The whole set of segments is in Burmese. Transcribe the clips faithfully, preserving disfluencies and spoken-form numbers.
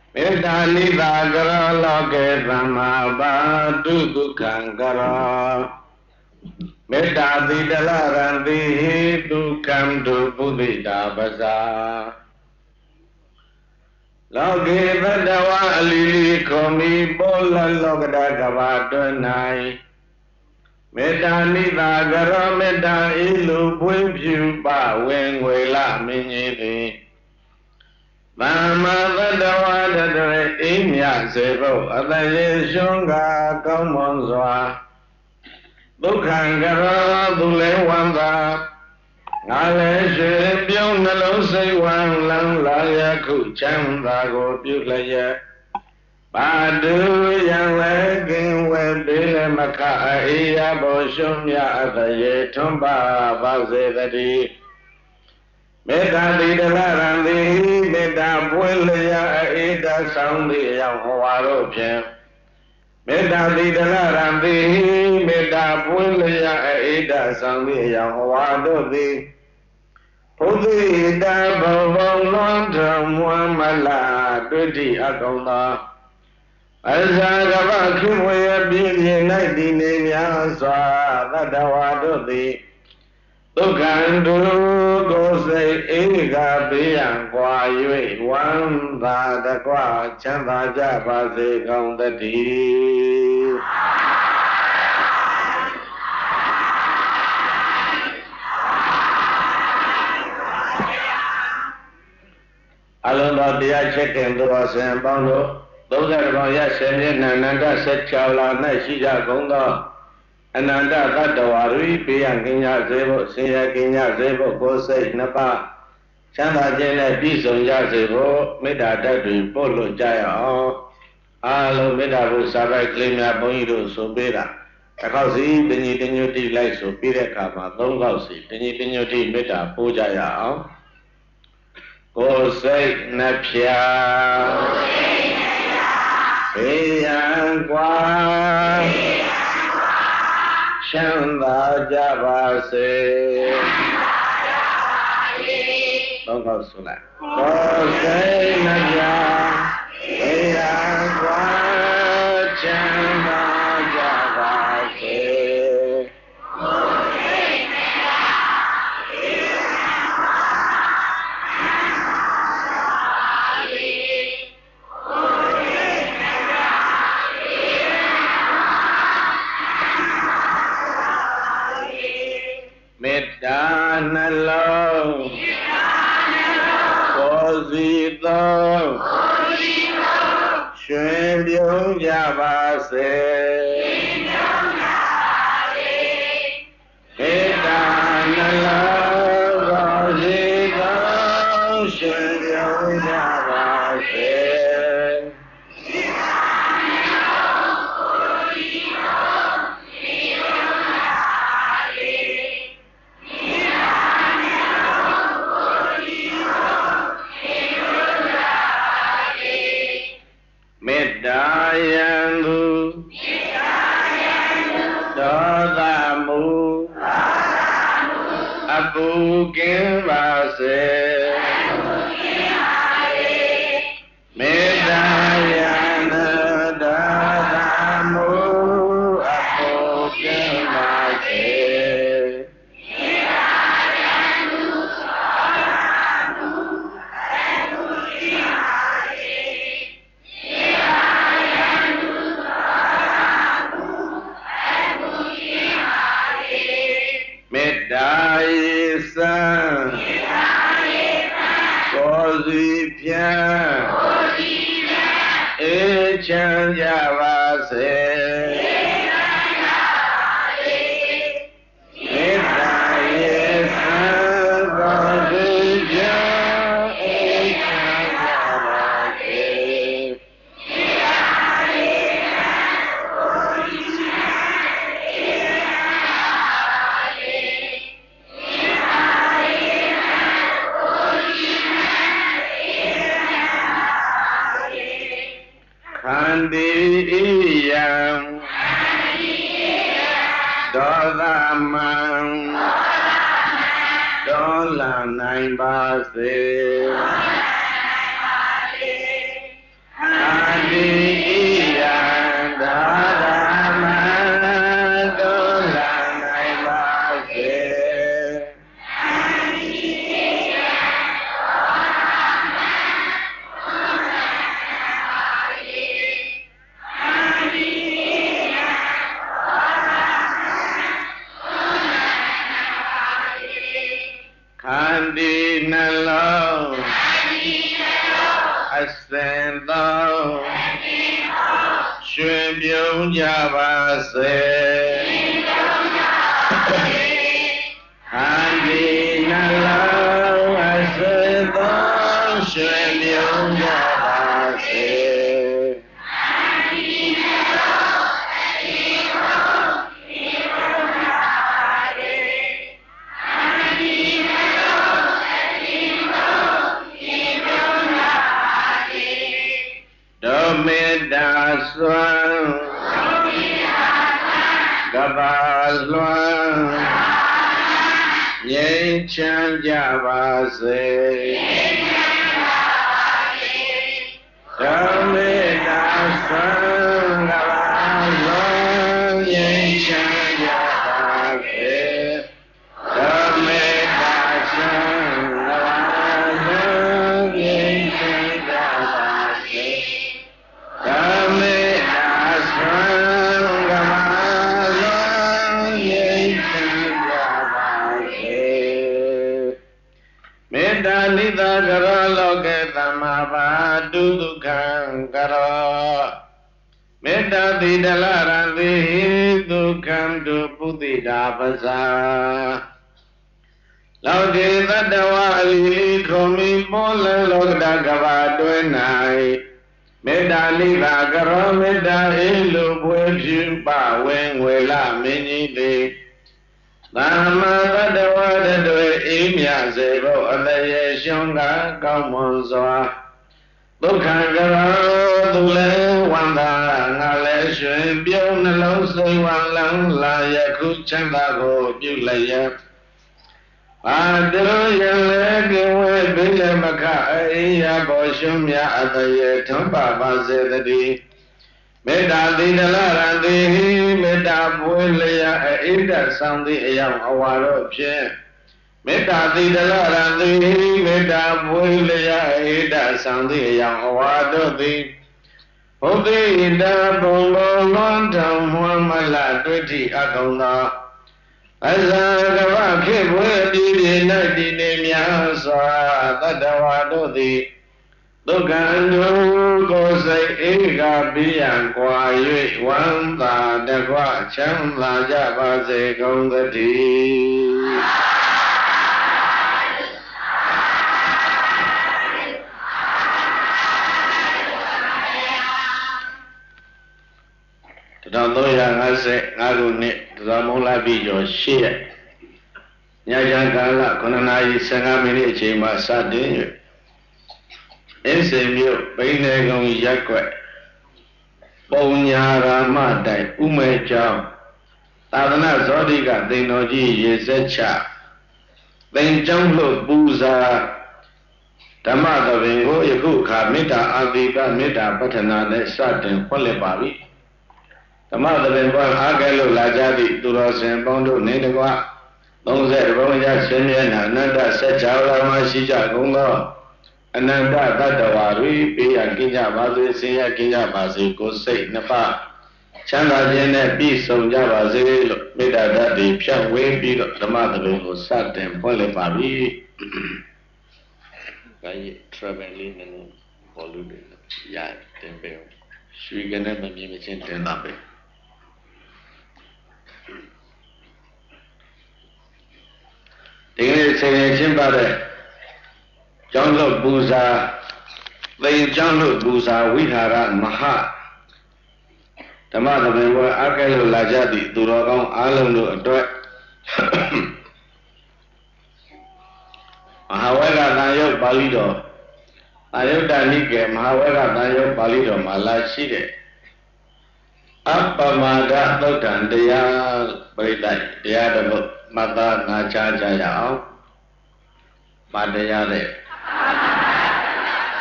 မေတ္တာနိသာကရောလောကေသမ္မာဘာတုဒုက္ခံကရောမေတ္တာတိတလရံတိဒုက္ခံတုပုဒိတာပဇာလောကေတတဝအလီလီခောမိပောလလောကတကဘာတွင်၌မေတ္တာနိသာကရောမေတ္တာဤလူပွင့်ဖြူပဝင်ငွေလမင်းကြီးသည်သမ္မာသတ္တဝါတတရေအိမြစေဖို့အတရေရှုံးကကောင်းမွန်စွာဒုက္ခံကရောသူလဲဝန္တာငါလည်းရွှေပြုံးနှလုံးစိတ်ဝမ်းလန်းလာရခုချမ်းသာကိုပြုလျက်ပါတုယံလည်းကင်ဝဲပေးလည်းမခအေးရဘောရှုံးမြအတရေထွန်းပါပါစေတည်းမေတ္တာတိတလရံတိမေတ္တာပွင့်လျက်အေးတဆောင်သည့်အကြောင်းဟောပါတို့ဖြင့်မေတ္တာတိတလရံတိမေတ္တာပွင့်လျက်အေးတဆောင်သည့်အကြောင်းဟောပါတို့သည်ဘုဒ္ဓိတဘဝလွန်ထမွမ်းမလာတွေ့တိအကောင်သာအဇာကဗခိဝေပြင်းပြင်း၌တည်နေများစွာသတ္တဝါတို့သည်ဒုက္ခံတုကိုယ်စိတ်အိကဘေးရန်ကွာ၍ဝမ်းသာတကွချမ်းသာကြပါစေကောင်းတည်းအလုံးတော်တရားချက်ကင်သူတော်စင်ပေါင်းတို့သုံးဆယ်ပေါင်းရဆယ်မျက်နှာနန္ဒဆက်ချောလာ၌ရှိကြကုန်သောအနန္တသတ္တဝါတို့ဘေးရန်ကင်းကြစေဖို့ဆင်းရဲကင်းကြစေဖို့ကိုယ်စိတ်နှစ်ပါးချမ်းသာခြင်းနဲ့ပြည့်စုံကြစေဖို့မေတ္တာဓာတ်တွေပို့လို့ကြရအောင်အားလုံးမေတ္တာကိုစာပိုက်ကလေးများဘုန်းကြီးတို့ဆိုပေးတာတစ်ခေါက်စီတညီတညွတ်တိလိုက်ဆိုပြီးတဲ့အခါမှာသုံးခေါက်စီတညီတညွတ်တိမေတ္တာပို့ကြရအောင်ကိုယ်စိတ်နှဖျားဘေးရန်ကွာချမ်းသာကြပါစေသုံးခေါက်ဆိုလိုက်ကိုယ်စိတ်နှဖျားဘေးရန်ကွာချမ်းသာကြပါစေမေတ္တာနှလုံးကိုယ်စီသောရွှင်ပြုံးကြပါစေမေတ္တာနှလုံးကိုယ်စီသောရွှင်ပြုံးကြပါစေမေတ္တာယံသူဒေါသမူအပူကင်းပါစေမေတ္တာယံသူဒေါသမူအပူကင်းပါစေမေတ္တာယေသံကိုယ်စီဖြံအေးချမ်းကြပါစေမေတ္တာယေသံကိုယ်စီဖြံအေးချမ်းကြပါစေခန္တီယံဒေါသမံဒေါလနိုင်ပါစေ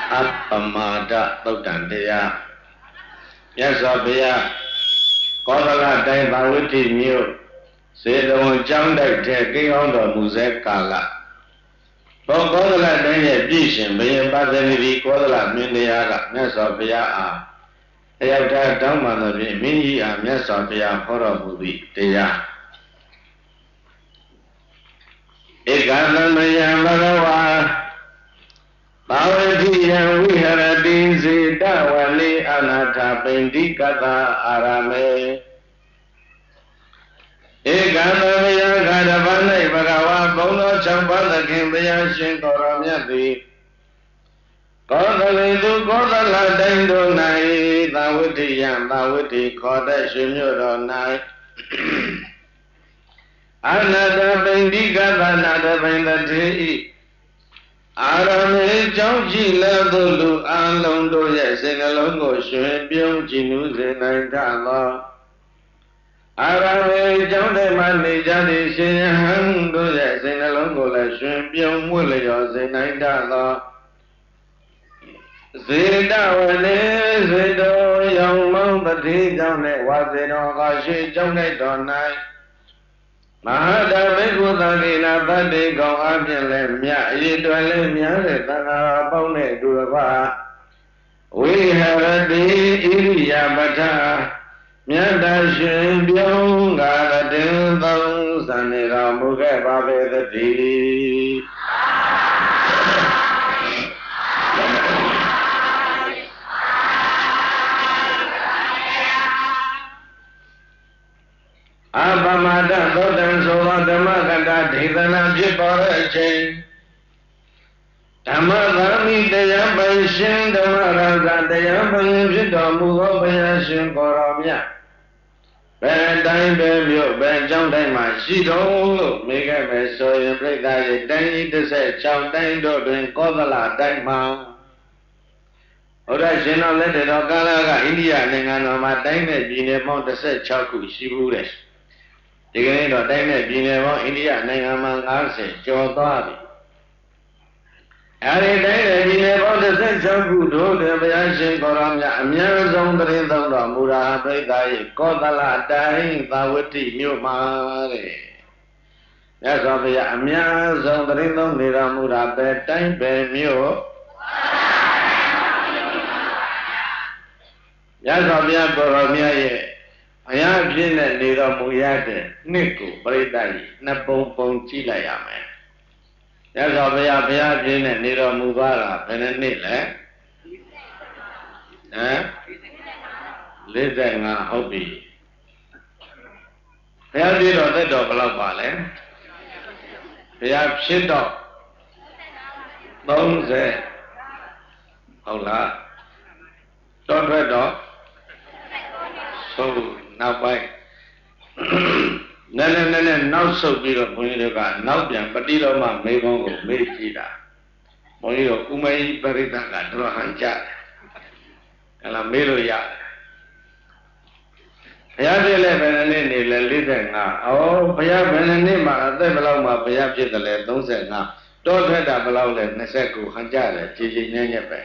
Appamada Tautandeya Yasabaya Kodala Dai Bhavati Myo Sedon Jamdai Te King on the Muse Kala Kodala Dai Bishan Bayan Badani Kodala Mindiaga Yasabaya Ayata Dhamma Mini Am Yasabaya Horabudi Teya Ekadamaya Bhagava Bhavatiya Viharati Zidawali Anatha Pendikata Arame Ekadamaya Gadavanai Bhagava Bono Champana Kimbaya Shinkoramyati Kodalidu Kodala Daindo Nai Tavatiya Tavati Koda Shimyuro Nai Anatha Pendikata Anatha Pendati Arame Jauji Ladulu Alondo Yasinalongo Shun Byung Jinu Zenantala Arame Jaude Mani Jadi Shinhando Yasinalongo La Shun Byung Mulio Zenantala Zedawale Zedo Young Mount the Tea down there was it on Gashi Jone Donai Mahada Megudalina Badi Go Abjale Mia Yidwale Mia Tana Bone Durava We have a day Iria Bata Mianda Shin Byonga Dil Sanira Muge Babe the Tea Abamada Dodan Sola Damagada Divana Jipara Chain Tamadami Daya Baishin Damaraga Daya Baishita Mugobaya Shin Koramya Ben Dine Bebio Ben Jong Dama Shido Mega Meso in Play Dine to say Chow Dine Dodin Kodala Dama Ora Shino let it Ogalaga India Ninganoma Dine Bine Mount the Set Chaku Shibures Digging or Dane Binemo, India, Nangaman Arse, Jodabi. Ari Dane Binemo, the Central Good, the Bayashin Koramya, Mirazon, the Rindam, Mura, Bedai, Kodala, Dai, Bawati, New Mare. Yes, of the Amiazon, the Rindam, Miramura, Bedtime, Bemio. Yes, of the Koramia. I have been at Nira Muyade, Niku, Bredai, Napon Ponchila Yame. That's how we have been at Nira Mubara, Penanil, eh? Listen, hobby. They have been on the double of Vale. They have shit up. Don't say, Hola. Don't read off. So, now by Nana Nana now so big of Munira, now Bian Padiloma, Mabon, Mejida. Moniro Umay Barita, Drohanja, and a Meloya. Payab eleven and listen now. Oh, Payab and Nima, they belong my Payab Jitale, don't say now. Don't let that below the Neseku, Hanjara, Gigi Nyape.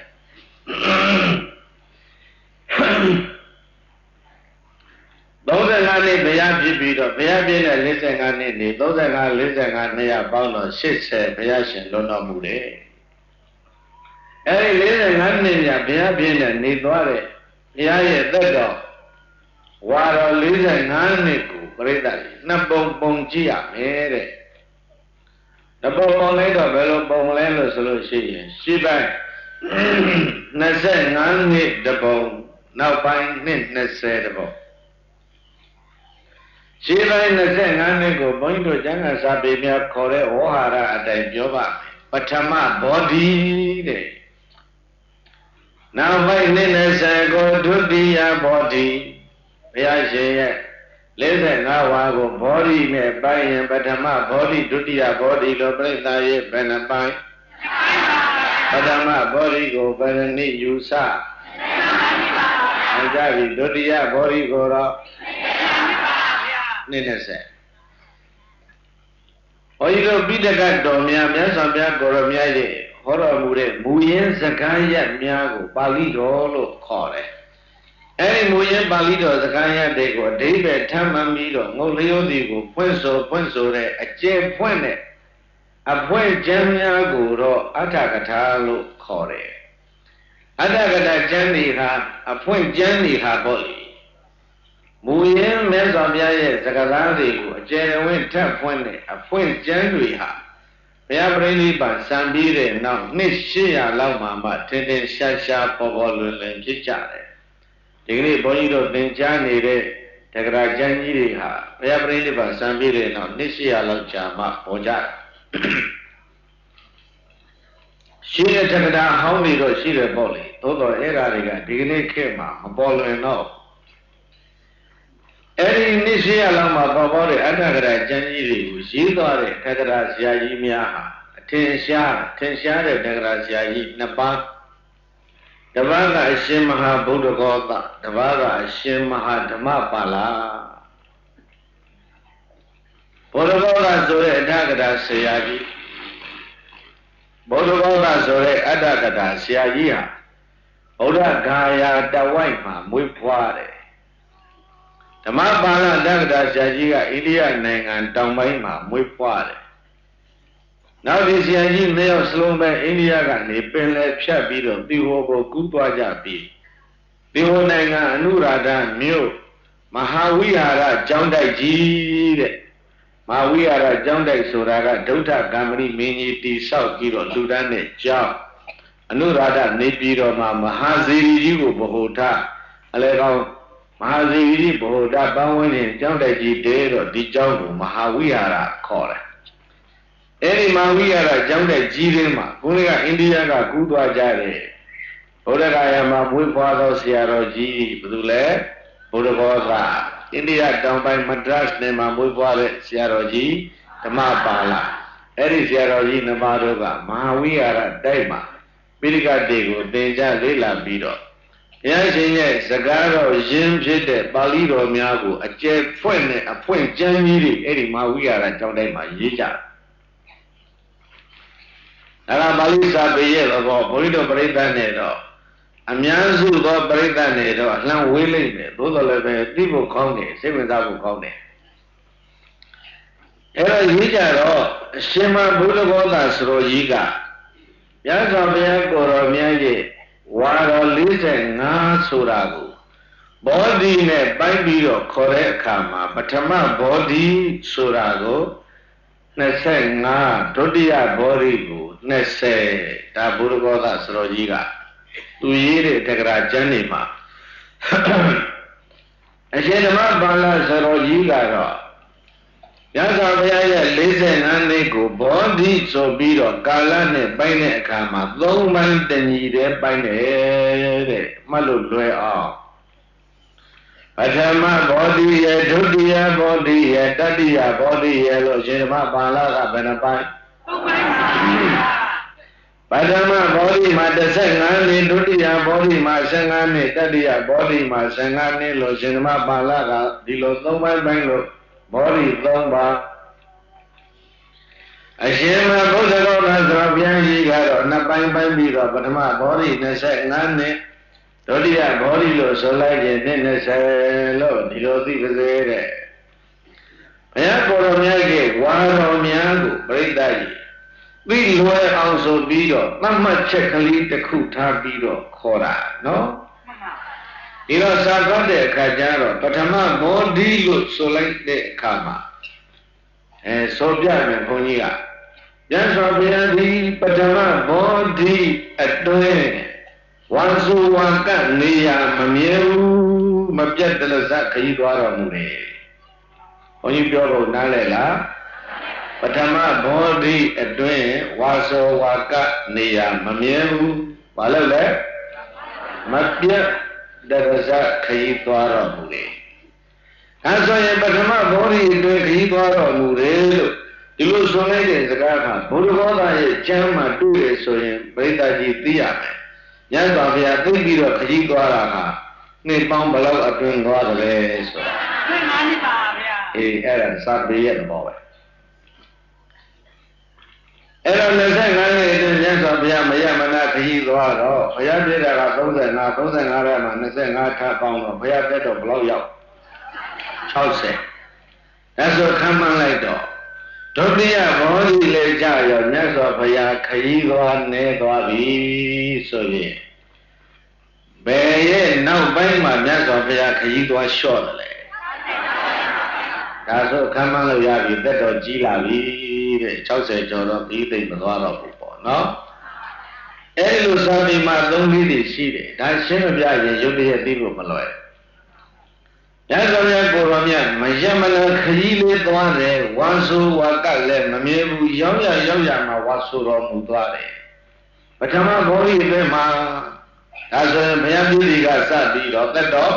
Those are not the Payab Payab listen and in those are not listen and they are bound on six Payashin, Lona Mude. Every listen and Payab and Nidware, Yaya, the dog. Wara listen and Niku, Bredari, Nabon Bongia, Mere. The Bon later, Bello Bon Lando solution. She back Nase and Nid the bone, now buying Nid Nase. She line the thing and go going to Janga Sabimia Kore Ohara at the Yoba, Patama body. Now my name go to the body. Yashe, listen now I go body me buy him, Patama body to the body, Lobreta, Benabai. Patama body go Benani Yusa. And Javi, Dodia body go up. Nene se. ဘုန်းကြီးတို့ပိဋကတ်တော်များမြတ်စွာဘုရားကိုရောမြတ်ရဲ့ဟောတော်မူတဲ့မူရင်းစကားရပ်များကိုပါဠိတော်လို့ခေါ်တယ်အဲဒီမူရင်းပါဠိတော်စကားရပ်တွေကိုအဓိပ္ပာယ်ထမ်းမှန်ပြီးတော့ငုတ်လျောသည်ကိုဖွင့်ဆိုဖွင့်ဆိုတဲ့အကျယ်ဖွင့်တဲ့အဖွင့်ကျမ်းများကိုတော့အဋ္ဌကထာလို့ခေါ်တယ်အဋ္ဌကထာကျမ်းတွေဟာအဖွင့်ကျမ်းတွေဟာပေါ့လေမူရင်းမြတ်စွာဘုရားရဲ့စကားသားတွေကိုအကျယ်ဝင့်ထပ်ဖွင့်တဲ့အဖွင့်ကျမ်းတွေဟာဘုရားပြိဋိဘံစံပြီးတဲ့နောက်နှစ်ရှစ်ရာလောက်မှမှထင်ထင်ရှားရှားပေါ်ပေါ်လွင်လွင်ဖြစ်ကြတယ်ဒီကနေ့ဘုန်းကြီးတို့သင်ကြားနေတဲ့တက္ကရာကျမ်းကြီးတွေဟာဘုရားပြိဋိဘံစံပြီးတဲ့နောက်နှစ်ရှစ်ရာလောက်ကြာမှပေါ်ကြတယ်ရှိတဲ့တက္ကရာဟောင်းတွေတော့ရှိတယ်ပေါ့လေသို့တော်အဲ့ဓာတွေကဒီကနေ့ခေတ်မှာမပေါ်လွင်တော့အဲ့ဒီနှစ်ရှစ်ရာလောက်မှာပေါ်ပေါ်တဲ့အဋ္ဌကရာကျမ်းကြီးတွေကိုရေးသွားတဲ့တက္ကရာဆရာကြီးများဟာအထင်ရှားထင်ရှားတဲ့တက္ကရာဆရာကြီးနှစ်ပါးတပါးကအရှင်မဟာဗုဒ္ဓဂေါသတပါးကအရှင်မဟာဓမ္မပါဠိဗုဒ္ဓဂေါသဆိုတဲ့အဋ္ဌကရာဆရာကြီးဗုဒ္ဓဂေါသဆိုတဲ့အဋ္ဌကရာဆရာကြီးဟာဗုဒ္ဓဂါယာတဝိုက်မှာမွေးဖွားတယ်ဓမ္မပါဠိတက္ကရာဆရာကြီးကအိန္ဒိယနိုင်ငံတောင်ပိုင်းမှာမွေးဖွားတယ်နောက်ဒီဆရာကြီးနှစ်ယောက်စလုံးပဲအိန္ဒိယကနေပင်လယ်ဖြတ်ပြီးတော့သီဟောကိုကူးသွားကြပြီးသီဟောနိုင်ငံအနုရာဓမြို့မဟာဝိဟာရကျောင်းတိုက်ကြီးတဲ့မဟာဝိဟာရကျောင်းတိုက်ဆိုတာကဒုဋ္ဌကမ္မရိမင်းကြီးတိဆောက်ပြီးတော့လူတန်းတဲ့ကျောင်းအနုရာဓနေပြည်တော်မှာမဟာဇေရီကြီးကိုဗဟိုထားအလဲကောင်းမဟာဇေရီကြီးဗဟိုထားပန်းဝင်းနဲ့ကျောင်းတိုက်ကြီးတဲတော့ဒီကျောင်းကိုမဟာဝိဟာရခေါ်တယ်အဲ့ဒီမဟာဝိဟာရကျောင်းတိုက်ကြီးထဲမှာဘုန်းကြီးကအိန္ဒိယကကူးသွားကြတယ်ဗုဒ္ဓဂါယာမှာမွေးဖွားသောဆရာတော်ကြီးဘယ်သူလဲဗုဒ္ဓဂေါသအိန္ဒိယတောင်ပိုင်းမဒရတ်နယ်မှာမွေးဖွားတဲ့ဆရာတော်ကြီးဓမ္မပါဠိအဲ့ဒီဆရာတော်ကြီးနှစ်ပါးတို့ကမဟာဝိဟာရတိုက်မှာပိဋကတ်တွေကိုသင်ကြားလေ့လာပြီးတော့ဘုရားရှင်ရဲ့စကားတော်ရင်းဖြစ်တဲ့ပါဠိတော်များကိုအကျယ်ဖွင့်နဲ့အဖွင့်ကျမ်းကြီးတွေအဲ့ဒီမဟာဝိဟာရကျောင်းတိုက်မှာရေးကြတယ်ဒါကပါဠိစာပေရဲ့သဘောဘုန်းကြီးတို့ပြိဿနဲ့တော့အများစုသောပြိဿနဲ့တော့အလှမ်းဝေးလိမ့်မယ်သို့တော်လည်းပဲသိဖို့ကောင်းတယ်စိတ်ဝင်စားဖို့ကောင်းတယ်အဲ့တော့ရေးကြတော့အရှင်မဘုဒ္ဓဂေါသစရောကြီးကမြတ်စွာဘုရားကိုယ်တော်မြတ်ရဲ့ဝါတော်လေးဆယ်ငါးဆိုတာကိုဘောဓိနဲ့ပိုင်းပြီးတော့ခေါ်တဲ့အခါမှာပထမဘောဓိဆိုတာကိုနှစ်ဆယ်ငါးဒုတိယဘောဓိကိုနှစ်ဆယ်ဒါဘုဒ္ဓဂေါသစရောကြီးကသူရေးတဲ့တက္ကရာကျမ်းတွေမှာအရှင်ဓမ္မပါဠိစရောကြီးကတော့ရသော်ဘုရားရဲ့လေးဆယ်ငါးနှစ်ကိုဘောဓိဆိုပြီးတော့ကာလနဲ့ပိုင်းတဲ့အခါမှာသုံးပိုင်းတညီတည်းပိုင်းတယ်တဲ့မှတ်လို့လွယ်အောင်ပထမဘောဓိရဲ့ဒုတိယဘောဓိရဲ့တတိယဘောဓိရဲ့လို့ရှင်ဓမ္မပါဠိကဘယ်နှပိုင်းသုံးပိုင်းပါပထမဘောဓိမှာတစ်ဆယ်ငါးနှစ်ဒုတိယဘောဓိမှာဆယ်ငါးနှစ်တတိယဘောဓိမှာဆယ်ငါးနှစ်လို့ရှင်ဓမ္မပါဠိကဒီလိုသုံးပိုင်းပိုင်းလို့ဘောဓိသုံးပါအရှင်မဘုဒ္ဓဂေါသစရောဘုရားကြီးကတော့နှစ်ပိုင်းပိုင်းပြီးတော့ပထမဘောဓိနှစ်ဆယ်ငါးနှစ်ဒုတိယဘောဓိလို့ဆိုလိုက်ရင်နှစ်နှစ်ဆယ်လို့ဒီလိုသိပါစေတဲ့ဘုရားကိုယ်တော်မြတ်ကဝါတော်များကိုပြိဿကြီးသိလွယ်အောင်ဆိုပြီးတော့သတ်မှတ်ချက်ကလေးတစ်ခုထားပြီးတော့ခေါ်တာနော်ဒီတော့စာကောက်တဲ့အခါကျတော့ပထမဘောဓိလို့ဆိုလိုက်တဲ့အခါမှာအဲဆိုပြမယ်ဘုန်းကြီးကမြတ်စွာဘုရားဒီပထမဘောဓိအတွင်းဝါစုဝါကနေရမမြဲဘူးမပြတ်တလစခရီးသွားတော်မူတယ်ဘုန်းကြီးပြောလို့နားလဲလားပထမဘောဓိအတွင်းဝါစုဝါကနေရမမြဲဘူးဘာလို့လဲမပြတ်တရဇခရီးသွားတော်မူတယ်။အဲဆိုရင်ပထမဘောဓိအတွင်းခရီးသွားတော်မူတယ်လို့ဒီလိုဆိုလိုက်တဲ့စကားကဘုရားဂေါသရဲ့ကျမ်းမှာတွေ့ရဆိုရင်ဗိဒ္ဓကြီးသိရမယ်။ညစွာဘုရားသိပြီးတော့ခရီးသွားတာဟာနှစ်ပေါင်းဘယ်လောက်အတွင်းသွားတယ်လဲဆိုတာ။နှစ်ငါးနှစ်ပါဗျာ။အေးအဲ့ဒါစာပေရဲ့သဘောပဲ။အဲ့တော့25နှစ်အတွင်းမြတ်စွာဘုရားမရမနာခရီးသွားတော့ဘုရားပြည့်တာက35 35ထဲမှာ25ထပ်ပေါင်းတော့ဘုရားတက်တော့ဘယ်လောက်ရောက်60ဒါဆိုခံမှန်းလိုက်တော့ဒုတိယဘောဓိလေကြရောမြတ်စွာဘုရားခရီးသွားနေသွားပြီဆိုရင်ဘယ်ရဲ့နောက်ပိုင်းမှာမြတ်စွာဘုရားခရီးသွားလျှော့တယ်လေဒါဆိုခံမှန်းလို့ရပြီတက်တော့ကြီးလာပြီတဲ့60ကျော်တော့ပြီးသိမ့်မသွားတော့ဘူးပေါ့နော်အဲ့လိုစာပေမှာသုံးလေးတွေရှိတယ်ဒါရှင်းမပြရင်ရုပ်တရက်သိဖို့မလွယ်ရသော်ရကိုရောမြတ်မရမလခရီးလေးသွားတယ်ဝါဆိုဝါကလည်းမမြဲဘူးရောက်ရရောက်ရမှာဝါဆိုတော်မူသွားတယ်ပထမဘောဓိအတွင်းမှာဒါဆိုရင်ဘုရားပြည်ကစပြီးတော့သက်တော်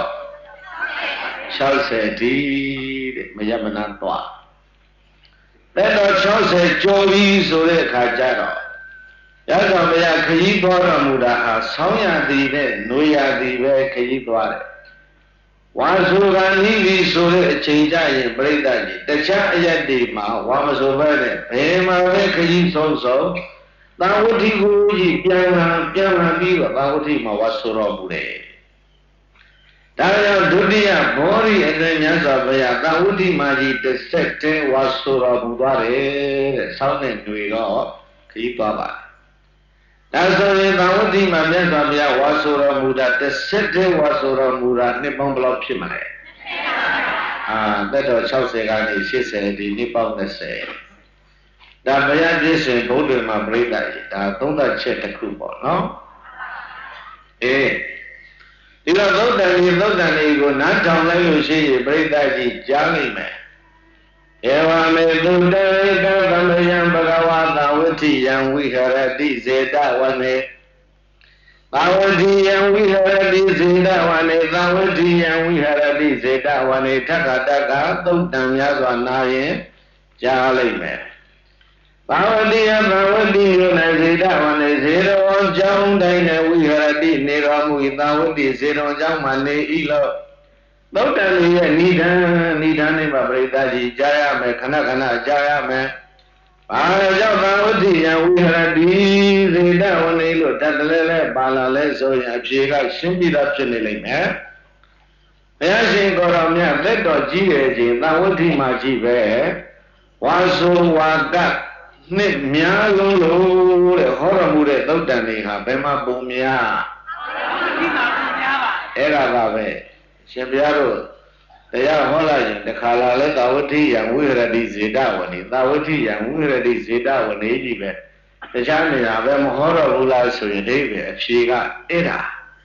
60ဒီတဲ့မရမနာသွားသက်တော်60ကျော်ပြီဆိုတဲ့အခါကျတော့ရသော်ဘုရားခရီးသွားတော်မူတာဟာဆောင်းရသည်နဲ့နွေရသည်ပဲခရီးသွားတယ်ဝါဆိုကနိလီဆိုတဲ့အချိန်ကြရင်ပြိဿကြီးတခြားအရက်တွေမှာဝါမဆိုပဲနဲ့ဘယ်မှာပဲခရီးဆုံးဆုံးသာဝတိကိုကြီးပြန်လာပြန်လာပြီးတော့သာဝတိမှာဝါဆိုတော်မူတယ်ဒါကြောင့်ဒုတိယဘောဓိအတွင်းမြတ်စွာဘုရားသာဝတိမှာကြီးတစ်ဆက်တည်းဝါဆိုတော်မူသွားတယ်တဲ့ဆောင်းနဲ့ຫນွေတော့ခရီးသွားပါဒါဆိုရင်သာဝတိမှာမြတ်စွာဘုရားဝါဆိုတော်မူတာတစ်ဆက်တည်းဝါဆိုတော်မူတာနှစ်ပေါင်းဘယ်လောက်ဖြစ်မလဲအာသက်တော်60ကနေ80ဒီနှစ်ပေါင်း20ဒါဘုရားပြည့်စုံဘုဒ္ဓမှာပြိဿကြီးဒါသုံးသပ်ချက်တစ်ခုပေါ့နော်အေးဒီတော့သုတ်တန်ဒီသုတ်တန်ဒီကိုနားထောင်လိုက်လို့ရှိရင်ပြိဿကြီးကြားနိုင်မယ်ဧဝမေသုတ္တေကသမယံဘဂဝတာဝဋ္ဌိယံဝိဟရတိစေတဝနေသာဝတိယံဝိဟရတိစေတဝနေသာဝတိယံဝိဟရတိစေတဝနေထက္ကတက္ကသုတ်တံများစွာနာရင်ကြားလိုက်မယ်သာဝတိယသာဝတိယ၌စေတဝနေစေတော်ကြောင့်တိုင်းနဲ့ဝိဟရတိနေတော်မူ၏သာဝတိစေတော်ကြောင့်မှနေ၏လို့သုတ်တန်ရဲ့ဏိဒံဏိဒံနဲ့ပါပရိသတ်ကြီးကြားရမယ်ခဏခဏကြားရမယ်ဘာကြောင့်သာဝတိယံဝိဟရတိစေတဝနေလို့တတလဲလဲပါလာလဲဆိုရင်အဖြေကရှင်းပြီးသားဖြစ်နေလိမ့်မယ်ဘုရားရှင်ကိုယ်တော်မြတ်သက်တော်ကြီးရဲ့ခြင်းသာဝတိမှာကြီးပဲဝါဆိုဝါကနှစ်များလုံးလို့တဲ့ဟောတော်မူတဲ့သုတ်တန်တွေဟာဘယ်မှာပုံများဒီမှာပုံများပါအဲ့ဒါပါပဲရှင်ဘုရားတို့တရားဟောလိုက်ရင်တခါလာလဲသာဝတိယံဝိဟရတိဇေတဝနေသာဝတိယံဝိဟရတိဇေတဝနေကြီးပဲတခြားနေရာပဲမဟောတော့ဘူးလားဆိုရင်ဒီပဲအဖြေကအဲ့ဒါ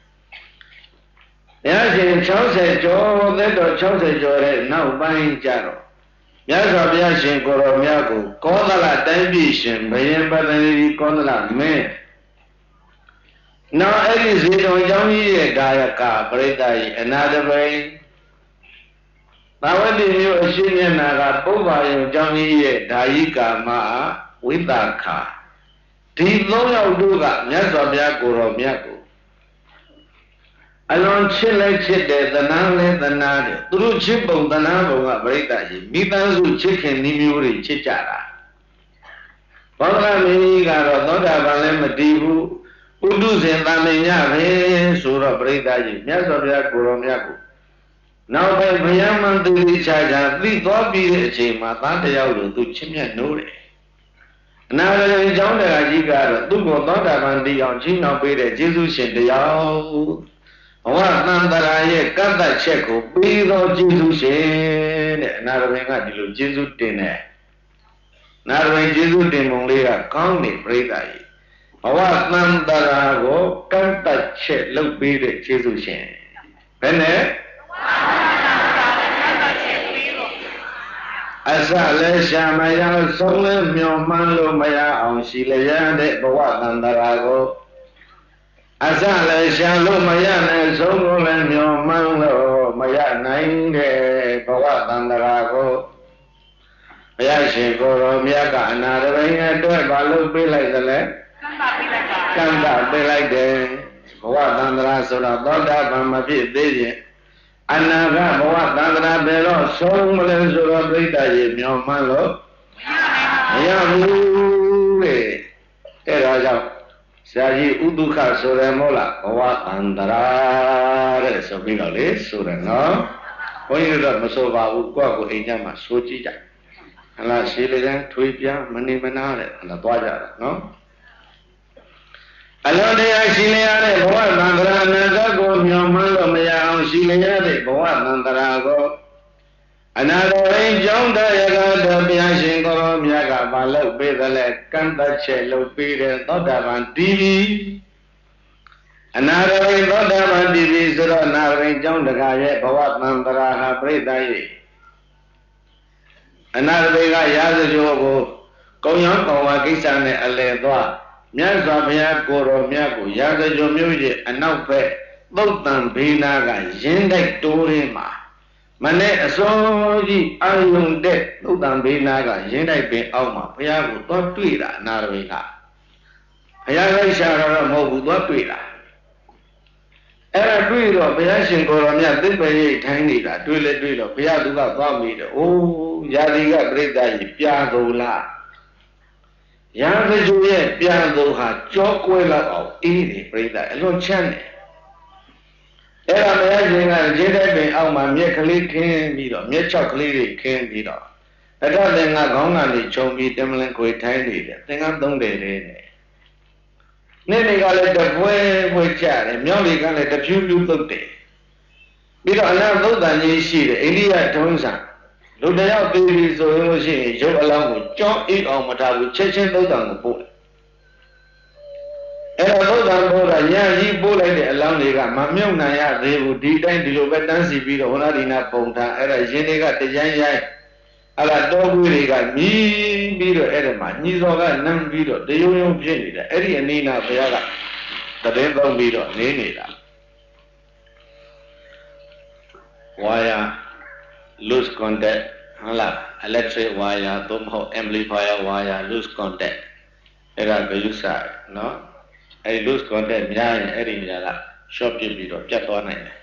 ဘုရားရှင်60ကျော်သက်တော်60ကျော်တဲ့နောက်ပိုင်းကျတော့မြတ်စွာဘုရားရှင်ကိုရောမြတ်ကိုကောသလတိုင်းပြည်ရှင်ဘယင်ပတ္တိကောသလမင်းနောက်အဲ့ဒီဇေတုံကျောင်းကြီးရဲ့ဒါယကပရိသတ်ကြီးအနာတပိန်သာဝတိမျိုးအရှိမျက်နာကပုဗ္ဗာယုံကျောင်းကြီးရဲ့ဓာယိကာမဝိသခာဒီသုံးယောက်တို့ကမြတ်စွာဘုရားကိုရောမြတ်ကိုအလွန်ချစ်လိုက်ချစ်တယ်သနာလဲသနာတယ်သူတို့ချစ်ပုံသနာပုံကပရိသတ်ကြီးမိသားစုချစ်ခင်နှီးမျိုးတွေချစ်ကြတာဘောဓမင်းကြီးကတော့သောတာပန်လည်းမတည်ဘူးဥဒုဇင်တမင်ညပဲဆိုတော့ပရိသတ်ကြီးမြတ်စွာဘုရားကိုရောမြတ်ကိုနောက်ပဲဘုရားမန္တိချာချာသိသွားပြီးတဲ့အချိန်မှာသားတယောက်လိုသူချစ်မြတ်နိုးတယ်အနာဂတ်ကျောင်းတရားကြီးကတော့သူ့ကိုသောတာပန်တည်အောင်ချင်းအောင်ပေးတဲ့ယေရှုရှင်တရားဘဝသံတရာရဲ့ကတ္တချက်ကိုပြီးသောယေရှုရှင်တဲ့အနာဂတ်ကဒီလိုယေရှုတင်တယ်နာရဝေယေရှုတင်ပုံလေးကကောင်းနေပြိဿကြီးဘဝသံတရာကိုကတ္တချက်လုပ်ပေးတဲ့ယေရှုရှင်ဘယ်နဲ့အစလည်းရှာမရဆုံးလည်းမျောမှန်းလို့မရအောင်ရှိလျက်တဲ့ဘဝသံတရာကိုအစလည်းရှာလို့မရနဲ့ဆုံးလို့လည်းမျောမှန်းလို့မရနိုင်တဲ့ဘဝသံတရာကိုဘုရားရှင်ကိုယ်တော်မြတ်ကအနာရဘိန်အတွက်ဘာလို့ပေးလိုက်သလဲကံတာပေးလိုက်တယ်ဘဝသံတရာဆိုတော့သောတာပန်မဖြစ်သေးရင်အနာဂတ်ဘဝသံဃာဘယ်တော့ဆုံးမလဲဆိုတော့ပြိတ္တရေမျောမှန်းလို့မရဘူးလေအဲ့ဒါကြောင့်ဆရာကြီးဥဒုက္ခဆိုရမို့လားဘဝအန္တရာတဲ့ဆိုပြီးတော့လေဆိုတယ်နော်ဘုန်းကြီးတို့မဆိုပါဘူးကိုယ့်ကိုအိမ်ထဲမှာဆိုကြည့်ကြဟလားရှည်လေတဲ့ထွေးပြမနေမနာတဲ့ဟလားသွားကြတယ်နော်အလောတရားရှိနေရတဲ့ဘဝသံဃာအနန္တကိုမျှော်မှန်းလို့မရအောင်ရှိနေရတဲ့ဘဝသံဃာကိုအနာတော်ရင်ကြောင်းတရားတော်ဘုရားရှင်ကိုရောမြတ်ကမလုပ်ပေးတယ်လဲကန့်သက်ချက်လုပ်ပေးတယ်သောတာပန်တီးပြီးအနာတော်ရင်သောတာပန်တီးပြီးဆိုတော့နာရင်ကြောင်းတကာရဲ့ဘဝသံဃာဟာပြိတ္တရဲ့အနာတော်ကရာဇဂိုကိုကုံရောင်းကောင်ဝကိစ္စနဲ့အလဲသွားမြတ်စွာဘုရားကိုရောမြတ်ကိုရာဇဂိုမျိုးရဲ့အနောက်ဘက်သုတ်တံဘေးနာကရင်းတိုက်တိုးရင်းမှာမနဲ့အစောကြီးအာယုန်တဲ့သုတ်တံဘေးနာကရင်းတိုက်ပင်အောက်မှာဘုရားကိုသွားတွေ့တာအနာရဝိကဘုရားလိုက်ရှာတော့မဟုတ်ဘူးသွားတွေ့တာအဲ့ဒါတွေ့တော့ဘုရားရှင်ကိုရောမြတ်သစ္ပေရိတ်ထိုင်းနေတာတွေ့လဲတွေ့တော့ဘုရားသူကသွားမိတယ်အိုးယာတိကပြိတ္တကြီးပြာကုန်လားရာဇဂိုရဲ့ပြာကုန်ဟာကြောကွဲလောက်အောင်အေးတယ်ပြိတ္တအလွန်ချမ်းတယ်အဲ့ဒါဘုရားရှင်ကခြေတဲ့ပင်အောက်မှာမြက်ကလေးခင်းပြီးတော့မြက်ချောက်ကလေးတွေခင်းပြီးတော့အထက်သင်္ကခေါင်းကနေခြုံပြီးတမလင်ခွေထိုင်းနေတယ်သင်္ကသုံးတယ်လေနဲ့နေ့နေ့ကလည်းတပွဲပွဲကြတယ်မြောက်လေးကလည်းတဖြူးဖြူးသုတ်တယ်ပြီးတော့အနာသုတ်တန်ကြီးရှိတယ်အိန္ဒိယထုံးစံလူတယောက်ပြီးပြီဆိုလို့ရှိရင်ရုပ်အလောင်းကိုကြောင်းအိတ်အောင်မထားဘူးချက်ချင်းသုတ်တန်ကိုပို့တယ်အဲ့တော့သုတ်တန်ပို့တော့ညာကြီးပို့လိုက်တဲ့အလောင်းတွေကမမြုပ်နိုင်ရသေးဘူးဒီတိုင်းဒီလိုပဲတန်းစီပြီးတော့ဝဏ္ဏဒီနာပုံထားအဲ့ဒါရင်တွေကတကြိုင်းရိုင်းအဲ့ဒါတောကွေးတွေကမြည်ပြီးတော့အဲ့ဒါမှာညီစော်ကနမ်းပြီးတော့တယုံယုံဖြစ်နေတယ်အဲ့ဒီအနိနာဘုရားကတည်င်းသုံးပြီးတော့နေနေတာဝါယာ loose contact ဟုတ်လား electric wire သို့မဟုတ် amplifier wire loose contact အဲ့ဒါကယူစားနော်အဲ့ဒီ loose contact များရင်အဲ့ဒီနေရာက short ပြပြီးတော့ပြတ်သွားနိုင်တယ်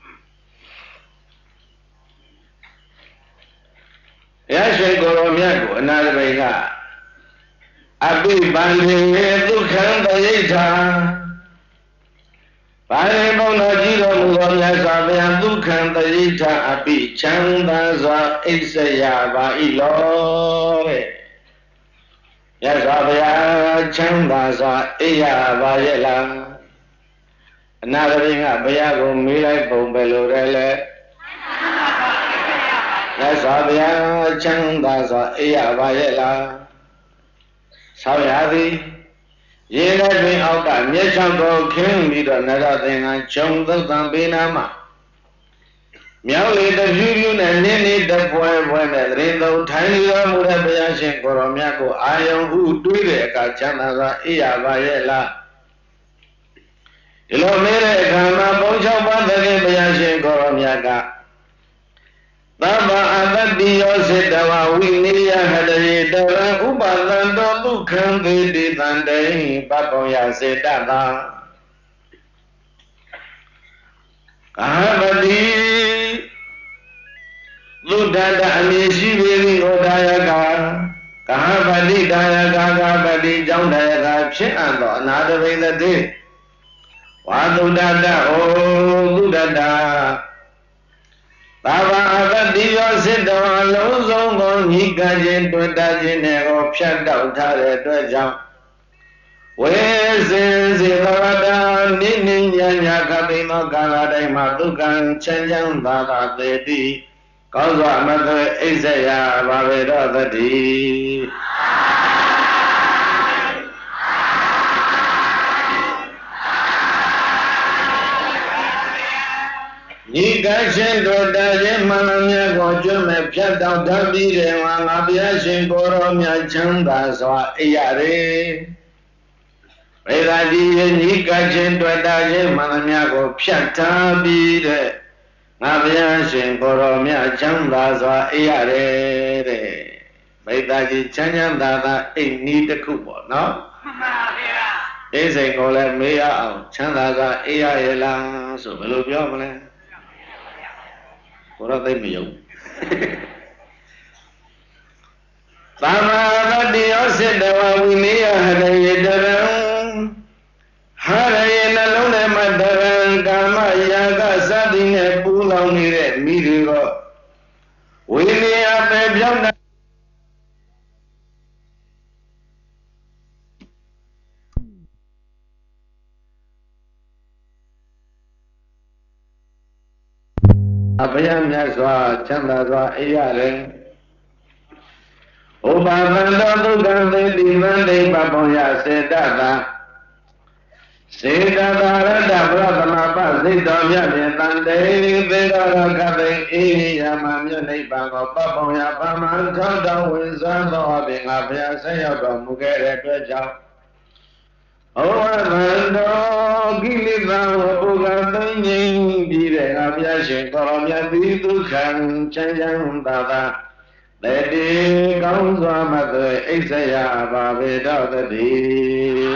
ဘုရားရှင်ကိုရောမြတ်ကိုအနာတပိကအပိပန္တိဒုက္ခံတရိဋ္ဌာဘာရေဘုံတော်ကြီးတော်မူသောမြတ်စွာဘုရားဒုက္ခံတရိဋ္ဌာအပိချမ်းသာစွာအိစ္ဆယပါဤလောတဲ့မြတ်စွာဘုရားချမ်းသာစွာအိယပါရဲ့လားအနာတပိကဘုရားကိုမေးလိုက်ပုံပဲလို့တယ်လေမြတ်စွာဘုရားချမ်းသာစွာအိယပါရဲ့လားဆောင်းရသည်ရေလည်းတွင်အောက်ကမျက်ချောင်းကိုခင်းပြီးတော့နရသင်္ကန်းခြုံသုတ်တံပေးနာမှာမြောက်လေတဖြူဖြူနဲ့နင်းနေတပွဲပွဲနဲ့တရင်သုံးထိုင်လျောမှုတဲ့ဘုရားရှင်ကိုရောမြတ်ကိုအာယုံဟုတွေးတဲ့အခါချမ်းသာစွာအိယပါရဲ့လားဒီလိုမေးတဲ့အခါမှာဘုံ၆ပါးသခင်ဘုရားရှင်ကိုရောမြတ်ကသဗ္ဗအတ္တိယောစေတဝဝိနိယဟတရေတရံဥပသံတောဒုက္ခံသေတိတန္တေပပောယစေတတာကာမတိသုဒ္ဓတအမည်ရှိပေ၏ဩဒါယကကာမတိဒါယကကာမတိကြောင့်ဒါယကဖြစ်အပ်သောအနာတပိသတိဝါသုဒ္ဓတဩသုဒ္ဓတာသာဘာအတ္တိယောစိတ္တဝါလုံးစုံသောညီကခြင်းတွေ့တာခြင်းနဲ့ကိုဖြတ်တောက်ထားတဲ့အတွက်ကြောင့်ဝေစင်စေသဝတ္တနိနိညာညာခပိသောကာလတိုင်းမှာဒုက္ခချမ်းချမ်းသာသာသေတိကောင်းစွာမသွေအိစ္ဆယဘာဝေရောသတိညီကချင်းတို့တည်းမှန်မြတ်ကိုကျွတ်မဲ့ဖြတ်တောက်တတ်ပြီးတယ်မှာငါဘုရားရှင်ကိုရောမြတ်ချမ်းသာစွာအိရရေဝေဒာတိညီကချင်းတို့တည်းမှန်မြတ်ကိုဖြတ်ထားပြီးတဲ့ငါဘုရားရှင်ကိုရောမြတ်ချမ်းသာစွာအိရရေတဲ့ဝေဒာတိချမ်းချမ်းသာသာအိနီးတစ်ခုပေါ့နော်မှန်ပါဗျာအိစိန်ကိုလည်းမေးရအောင်ချမ်းသာစွာအိရရဲ့လားဆိုဘယ်လိုပြောမလဲကိုတော့သိမယုံ Tamavati Osidava Vinaya Harayedaram Harayana Lone Madaran Kama Yaga Sadine Pulanire Mirigo Vinaya Pebjana Abhayam Yaswa Chandaswa Iyare Ubhavanda Dugande Divande Baboya Sedata Sedata Rada Pratama Sidavya Tande Vedara Kate Iyamamya Nipango Baboya Paman Kanda Winsando Abhinga Abhya Sayaba Mugere Dweja Ovavando Gilita Wabuganda Yin Dire Abhya Shinkoromya Vidukhan Chayam Dada Lady Ganswa Mother Isaya Babida the Dean.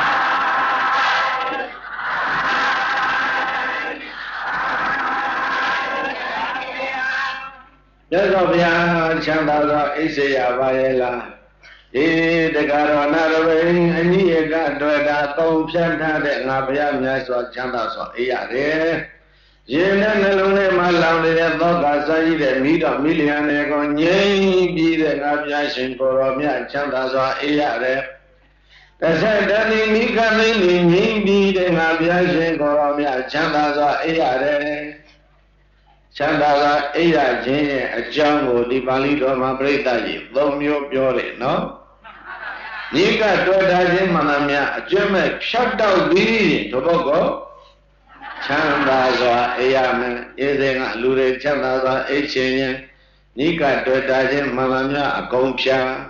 Jazovia Chandaza Isaya Vayela. E the Garonara, and ye got Dweda, Tom Chanta, and Abia Naswa Chandaza, Ea. Yena Nelone Malandi and Loga Sai, the meat of million egon, yea, be the Aviation Koromia Chandaza Ea. The said that in Mika Lini, be the Aviation Koromia Chandaza Ea. Chandaza Ea, Jane, a jungle, the Balido Mabreta, Lomio Biore, no? Nika Toda Manamia, a German shut down the Tobago. Chandaza Ayaman, Edena Lure Chandaza Echen, Nika Dodajem Mamania, a Gomsha.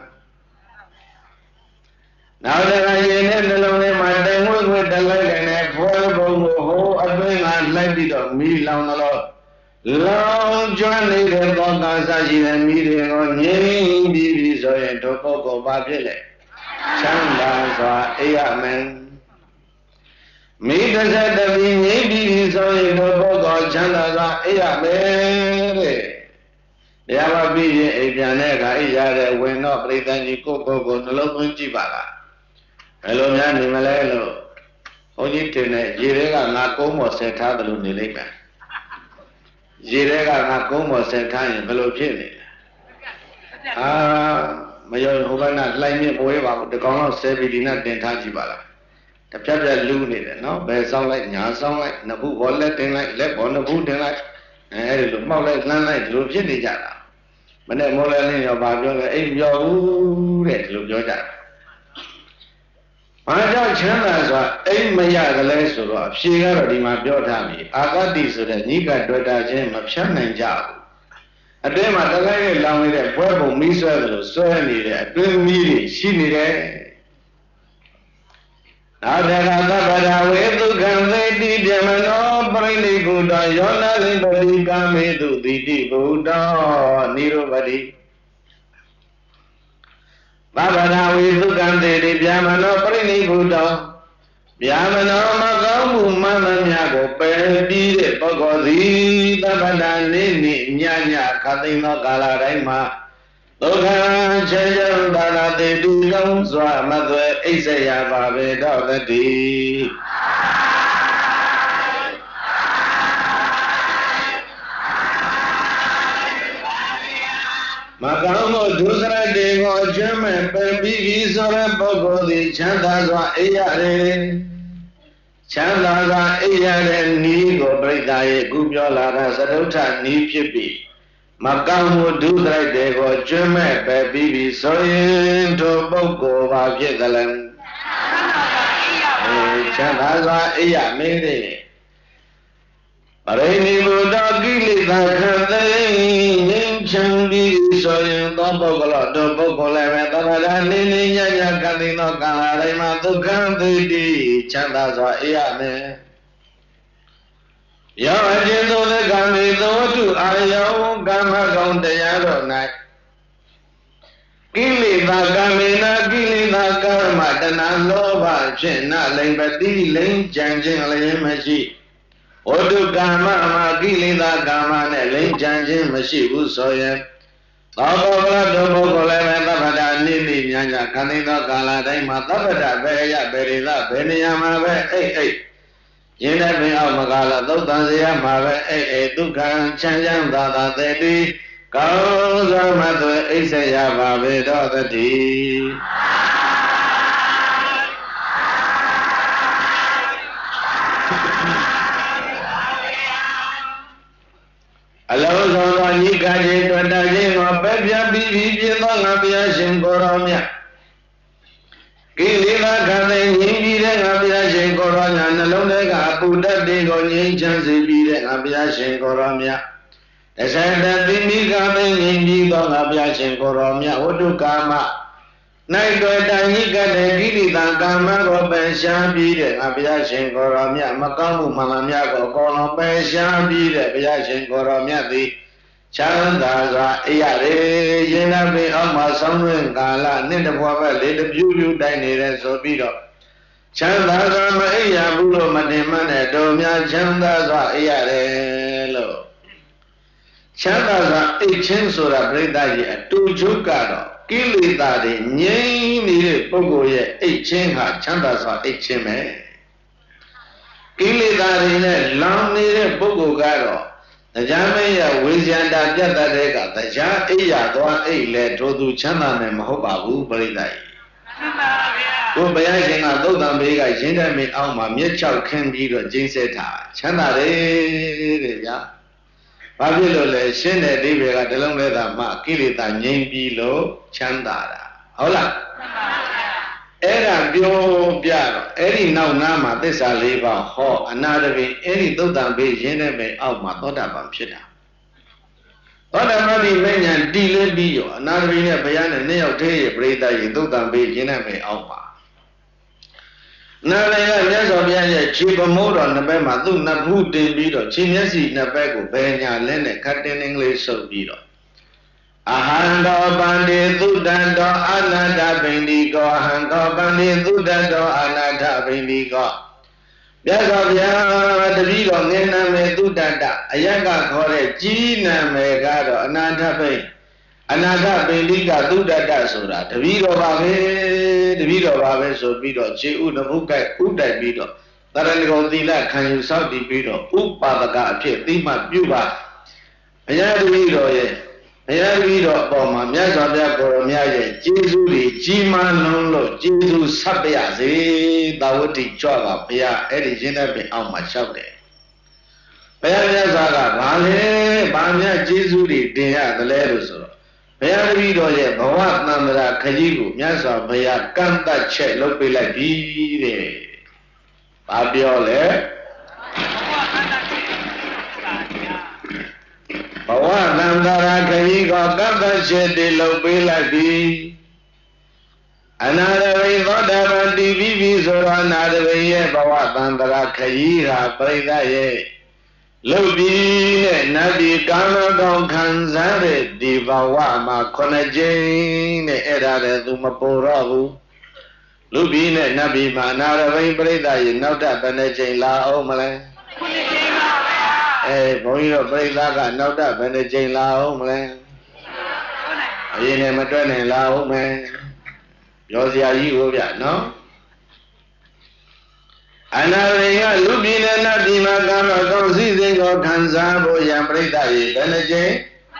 Now that I end alone, my demo with the leg and a foil who are doing unlikely of me long a lot. Long journey the Bongasaji and meeting on Yen Bibi so in Topoko Babile. Chandaza Ayaman. Me does that the Navy is only no book Chandaza Ayame. There will be a Janega Iyade when not pretending Coco Nologun Chibala. Hello, Yanni Malelo. Only Tene, Jirega Nakomo set out the Lunilika. Jirega Nakomo set time below Chile. Ah, Mayor Hubana, like me, boy, the Kono said we did not Tachibala. The Pia Luni, no, but sound like Yasan like Nabu Wallet and like Lep on the boot and like, and it looked more like none like Lucian Jara. But then more than your Babylon, eight your red Lujoja. I don't channel, eight Maya the less of she got a my Biotami. I got this with a Nika Dota Jam of Shannon Jow. A day my delay along with a purple miser, so needed, a twin meeting, she needed. Adara we to Gandhi Jamano, Briny Buddha, Yona Limbadi Kame to the Buddha, Nirobadi. Babana we to Gandhi Jamano, Briny Buddha, Yamano Magamu, Manamiago, Perdi, Pogodi, Babana Nini, Nyanya, Katina Galarema. Logan Chajan Dana de Dugam Swa Mother Isaya Babe Dogati Magamo Dusra Dego German Perbi Sora Bogodi Chandaza Ayare Chandaza Ayare Nigo Bredaye Gubiola Sadota Ni Pipi Magamu do like they go German baby so into Boko Vagalan. Chandaza Ea made it. But any Buddha Gili that can Changi so in the Bogola, the Bogola, and Nini Yakadino Kalarima to Gandhi Chandaza Ea me. Yo, I didn't know the Gandhi, though, to Ayo, Gamma on the Yellow night. Gili Vagamina, Gili Vagarma, then I love China, Limbadi, Link, Janjing, Limashi. Odu Gamma, Gili Vagama, Link, Janjing, Mashi, Usoya. သောဘောကလတို့ဘုကိုလည်းပဲသဗ္ဗတာနိနိညာညာခန္ဓာသောကာလတိုင်းမှာသဗ္ဗတာဘယ်ရဘယ်ရိသဘယ်နေရာမှာပဲအိတ်အိတ်ရင်းတဲ့ပင်အောက်မကာလသုတ်တန်စရာမှာပဲအိတ်အိတ်ဒုက္ခချမ်းချမ်းသာသာတည်တည်ကောင်းစွာမှသွေအိတ်ဆက်ရပါပေတော့တည်းအလုံးစုံသောညီကခြင်းတွေ့တာခြင်းကိုပဲပြပြီးပြီးပြသောငါဘုရားရှင်ကိုရောမြတ်ကိလေသာခန္ဓာငြိမ်းပြီးတဲ့ငါဘုရားရှင်ကိုရောမြတ်နှလုံးထဲကအပူဓာတ်တွေကိုငြိမ်းချမ်းစေပြီးတဲ့ငါဘုရားရှင်ကိုရောမြတ်တစ္ဆန္တတိမိကမင်းငြိမ်းပြီးသောငါဘုရားရှင်ကိုရောမြတ်ဝတ္ထုကာမနိုင်တွေ့တာညီကတဲ့ကိလေသာကာမကိုပယ်ရှားပြီးတဲ့ငါဘုရားရှင်ကိုရောမြတ်မကောင်းမှုမှန်မှန်များကိုအကုန်လုံးပယ်ရှားပြီးတဲ့ဘုရားရှင်ကိုရောမြတ်သည်ချမ်းသာစွာအေးရရေရင်နာပင်အောက်မှာဆောင်းတွင်ကာလနှစ်တဘွားပဲလေးတပြူးပြူးတိုက်နေတဲ့ဆိုပြီးတော့ချမ်းသာစွာမအေးရဘူးလို့မတင်မှန်းတဲ့တို့များချမ်းသာစွာအေးရတယ်လို့ချမ်းသာစွာအိတ်ချင်းဆိုတာပြိဿကြီးအတူချုပ်ကတော့ကိလေသာတွေငြိမ်းနေတဲ့ပုဂ္ဂိုလ်ရဲ့အိတ်ချင်းဟာချမ်းသာစွာအိတ်ချင်းပဲကိလေသာတွေနဲ့လောင်နေတဲ့ပုဂ္ဂိုလ်ကတော့တရားမင်းရဝိဇ္ဇန္တာပြတ်တဲ့ကတရားအိယာသွားအိတ်လဲထိုသူချမ်းသာမယ်မဟုတ်ပါဘူးပြိဿကြီးမှန်ပါဗျာကိုဘုရားရှင်ကသုတ်တံဘေးကရင်းတဲ့မင်းအောက်မှာမြက်ချောက်ခင်းပြီးတော့ကျင်းဆက်ထားချမ်းသာတယ်တဲ့ဗျာဘာဖြစ်လို့လဲရှင်းတဲ့အိဗေကတလုံးလဲတာမှကိလေသာငြိမ်းပြီးလို့ချမ်းသာတာဟုတ်လားမှန်ပါဗျာအဲ့ဒါပြောပြတော့အဲ့ဒီနောက်နားမှာသစ္စာလေးပါးဟောအနာတပင်အဲ့ဒီသုတ်တံဘေးရင်းတဲ့မယ်အောက်မှာသောတာပန်ဖြစ်တာသောတာပန်ဒီမဉ္ဇဉ်တည်လေးပြီးရောအနာတပင်နဲ့ဘုရားနဲ့နှစ်ယောက်တည်းရဲ့ပရိသတ်ရဲ့သုတ်တံဘေးရင်းတဲ့မယ်အောက်မှာနာလင်ကမြတ်စွာဘုရားရဲ့ခြေပမိုးတော်နှစ်ဘက်မှာသူ့နှစ်ဖူးတင်ပြီးတော့ခြေမျက်စိနှစ်ဘက်ကိုဘယ်ညာလက်နဲ့ခတ်တင်းတင်းကလေးဆုပ်ပြီးတော့အဟံတောပန္တိသုတ္တံတောအာနန္ဒပိန္ဒီကောအဟံတောပန္တိသုတ္တံတောအာနန္ဒပိန္ဒီကောမြတ်စွာဘုရားတပည့်တော်ငင်းနာမယ်သုတ္တတအယက်ကခေါ်တဲ့ကြီးနာမယ်ကတော့အနန္ဒပိန္အနန္ဒပိန္ဒီကသုတ္တတဆိုတာတပည့်တော်ပါပဲတပည့်တော်ပါပဲဆိုပြီးတော့ခြေဥနမုကဲ့ဥတိုက်ပြီးတော့တရဏဂုံသီလခံယူစောင့်တည်ပြီးတော့ဥပါဒကအဖြစ်သိမှပြုပါဘုရားတပည့်တော်ရဲ့ဘုရားတပည့်တော်အပေါ်မှာမြတ်စွာဘုရားကိုရောမြတ်ရဲ့ကျေးဇူးတွေကြီးမားလုံးလို့ကျေးဇူးဆက်ပြစေသာဝတိကြွပါဘုရားအဲ့ဒီရင်းတဲ့ပင်အောက်မှာလျှောက်တယ်ဘုရားမြတ်စွာကဘာလဲဘာမြတ်ကျေးဇူးတွေတင်ရတယ်လဲလို့ဆိုတော့ဘုရားတပည့်တော်ရဲ့ဘဝတန္တရာခကြီးကိုမြတ်စွာဘုရားကန့်တတ်ချက်လုပ်ပေးလိုက်ပြီတဲ့။ဘာပြောလဲဘဝတန္တရာခကြီးကိုကန့်တတ်ချက်တွေလုပ်ပေးလိုက်ပြီ။အနာရဝိသောတာပန်တည်ပြီးပြီဆိုတော့အနာရဝိရဲ့ဘဝတန္တရာခကြီးဟာပြိဿရဲ့လုတ်ပြီးနဲ့နတ်ဒီကာမကောင်းခံစားတဲ့ဒီဘဝမှာခုနှစ်ကြိမ်နဲ့အဲ့ဒါလည်းသူမပေါ်တော့ဘူးလုတ်ပြီးနဲ့နတ်ဒီမှာအနာရဝိပရိသတ်ရေနောက်ထပ်ဘယ်နှကြိမ်လာအောင်မလဲခုနှစ်ကြိမ်ပါဗျာအဲဘုန်းကြီးတို့ပရိသတ်ကနောက်ထပ်ဘယ်နှကြိမ်လာအောင်မလဲအရင်နဲ့မတွက်နိုင်လာအောင်မယ်ပြောစရာကြီးကိုဗျနော်အနာရိယလူပြည်နဲ့နတ်ပြည်မှာကာမကောင်းစည်းစိမ်ကိုခံစားဖို့ရန်ပြိဿရေဘယ်နှကြိမ်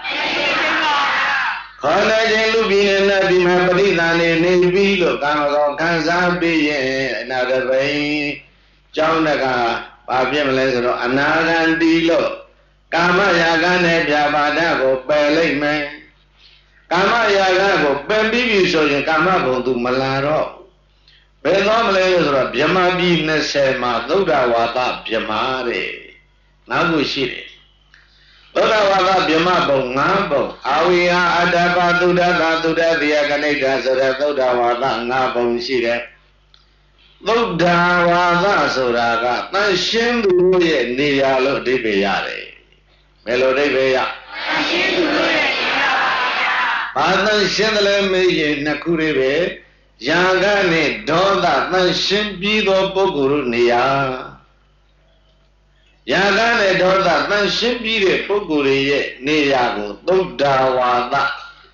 ခေါ်တဲ့ချိန်လူပြည်နဲ့နတ်ပြည်မှာပရိသတ်နေနေပြီးလို့ကာမကောင်းခံစားပြီးရင်အနာရဘိကျောင်းတကဘာဖြစ်မလဲဆိုတော့အနာဂံတီလို့ကာမရာဂနဲ့ပြပါဒကိုပယ်လိုက်မယ်ကာမရာဂကိုပယ်ပြီးပြီဆိုရင်ကာမဘုံသူမလာတော့ဘယ်တော့မလဲဆိုတော့ဗြဟ္မာပြည်နှစ်ဆယ်မှာသုဒ္ဓဝါဒဗြဟ္မာတဲ့နောက်ခုရှိတယ်သုဒ္ဓဝါဒဗြဟ္မာဘုံ၅ဘုံအာဝိဟာအတ္တပသုဒ္ဓသာသုဒ္ဓတိယကနိဋ္ဌဆိုတဲ့သုဒ္ဓဝါဒ၅ဘုံရှိတယ်သုဒ္ဓဝါဒဆိုတာကတန်ရှင်းသူရဲ့နေရာလို့အဓိပ္ပာယ်ရတယ်ဘယ်လိုအဓိပ္ပာယ်ရတန်ရှင်းသူရဲ့နေရာပါဗျာဘာတန်ရှင်းတယ်လဲမေးရင်နှစ်ခုလေးပဲရာဂနဲ့ဒေါသတန်ရှင်းပြီးသောပုဂ္ဂိုလ်တို့နေရာရာဂနဲ့ဒေါသတန်ရှင်းပြီးတဲ့ပုဂ္ဂိုလ်ရဲ့နေရာကိုသုဒ္ဓဝါဒ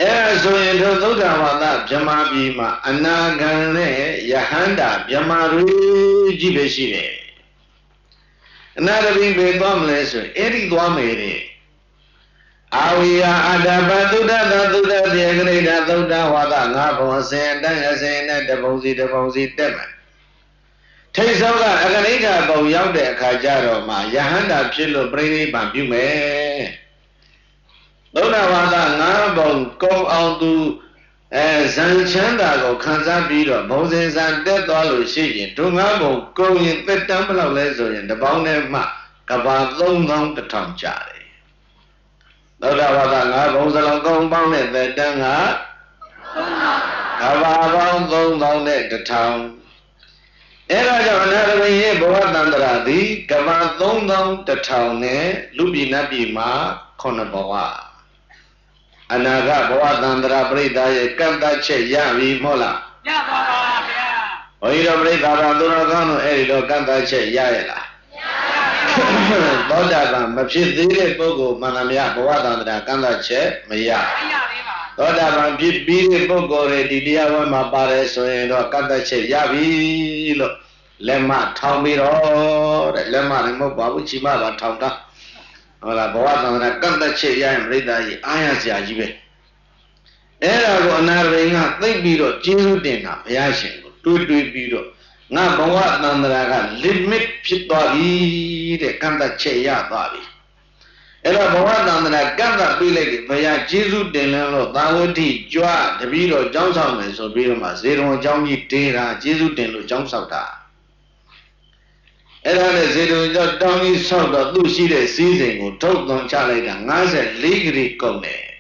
အဲဆိုရင်တို့သုဒ္ဓဝါဒဗြဟ္မာပြည်မှာအနာဂံနဲ့ယဟန္တာဗြဟ္မာတွေကြီးပဲရှိတယ်အနာတပိပဲသွားမလဲဆိုရင်အဲ့ဒီသွားမယ်တဲ့အာဝိယအတ္တပသုဒ္ဓသသုဒ္ဓပြေကရိတာသုဒ္ဓဝါဒငါးဘုံအစဉ်တန်းအစဉ်နဲ့တပုံစီတပုံစီတက်မယ်ထိတ်ဆုံးကအကရိဋ္ဌဘုံရောက်တဲ့အခါကျတော့မှယဟန္တာဖြစ်လို့ပြိဋိဘံပြုမယ်သုဒ္ဓဝါဒငါးဘုံကုံအောင်သူအဲဇန်ချမ်းသာကိုခံစားပြီးတော့ဘုံစင်စံတက်သွားလို့ရှိရင်ဒုငါးဘုံကုံရင်တက်တန်းဘယ်လောက်လဲဆိုရင်တပေါင်းနဲ့မှကဘာသုံးသောင်းတစ်ထောင်ကျတယ်သုဒ္ဓဝါဒငါးဘုံစလုံးကုံပေါင်းနဲ့တက်တန်းကကဘာပေါင်းသုံးသောင်းနဲ့တစ်ထောင်အဲ့ဒါကြောင့်အနာတပိရဲ့ဘဝတန္တရာသည်ကဘာသုံးသောင်းတစ်ထောင်နဲ့လူပြည်နတ်ပြည်မှာခုနှစ်ဘဝအနာဂတ်ဘဝတန္တရာပရိသတ်ရဲ့ကံတတ်ချက်ရပြီမဟုတ်လားရပါပါဗျာဘုန်းကြီးတို့ပရိသတ်တော်သူတော်ကောင်းတို့အဲ့ဒီတော့ကံတတ်ချက်ရရဲ့လားမရပါဘူးသောတာပန်မဖြစ်သေးတဲ့ပုဂ္ဂိုလ်မှန်သမျှဘဝတန္တရာကံတတ်ချက်မရမရသေးပါသောတာပန်ဖြစ်ပြီးတဲ့ပုဂ္ဂိုလ်တွေဒီတရားဝဲမှာပါတယ်ဆိုရင်တော့ကံတတ်ချက်ရပြီလို့လက်မထောင်ပြီးတော့တဲ့လက်မလည်းမဟုတ်ပါဘူးချီမပါထောင်တာဟုတ်လားဘဝသံဃာကန့်သက်ချက်ရရင်ပြိဿကြီးအားရစရာကြီးပဲအဲ့ဒါကိုအနာရိန်ကသိပြီးတော့ကျေးဇူးတင်တာဘုရားရှင်ကိုတွေးတွေးပြီးတော့ငါဘဝသံဃာက limit ဖြစ်သွားပြီတဲ့ကန့်သက်ချက်ရသွားပြီအဲ့တော့ဘဝသံဃာကန့်သက်ပြီးလိုက်တယ်ဘုရားကျေးဇူးတင်လို့သာဝတိကြွတပည့်တော်ကျောင်းဆောင်မယ်ဆိုပြီးတော့မှဇေရုံကျောင်းကြီးတေးတာကျေးဇူးတင်လို့ကျောင်းဆောက်တာအဲ့ဒါနဲ့ဇေတုံကျောင်းတောင်းကြီးဆောက်တော့သူ့ရှိတဲ့စည်းစိမ်ကိုထုတ်သွန်ချလိုက်တာ၅၄ဂရီကုန်တယ်။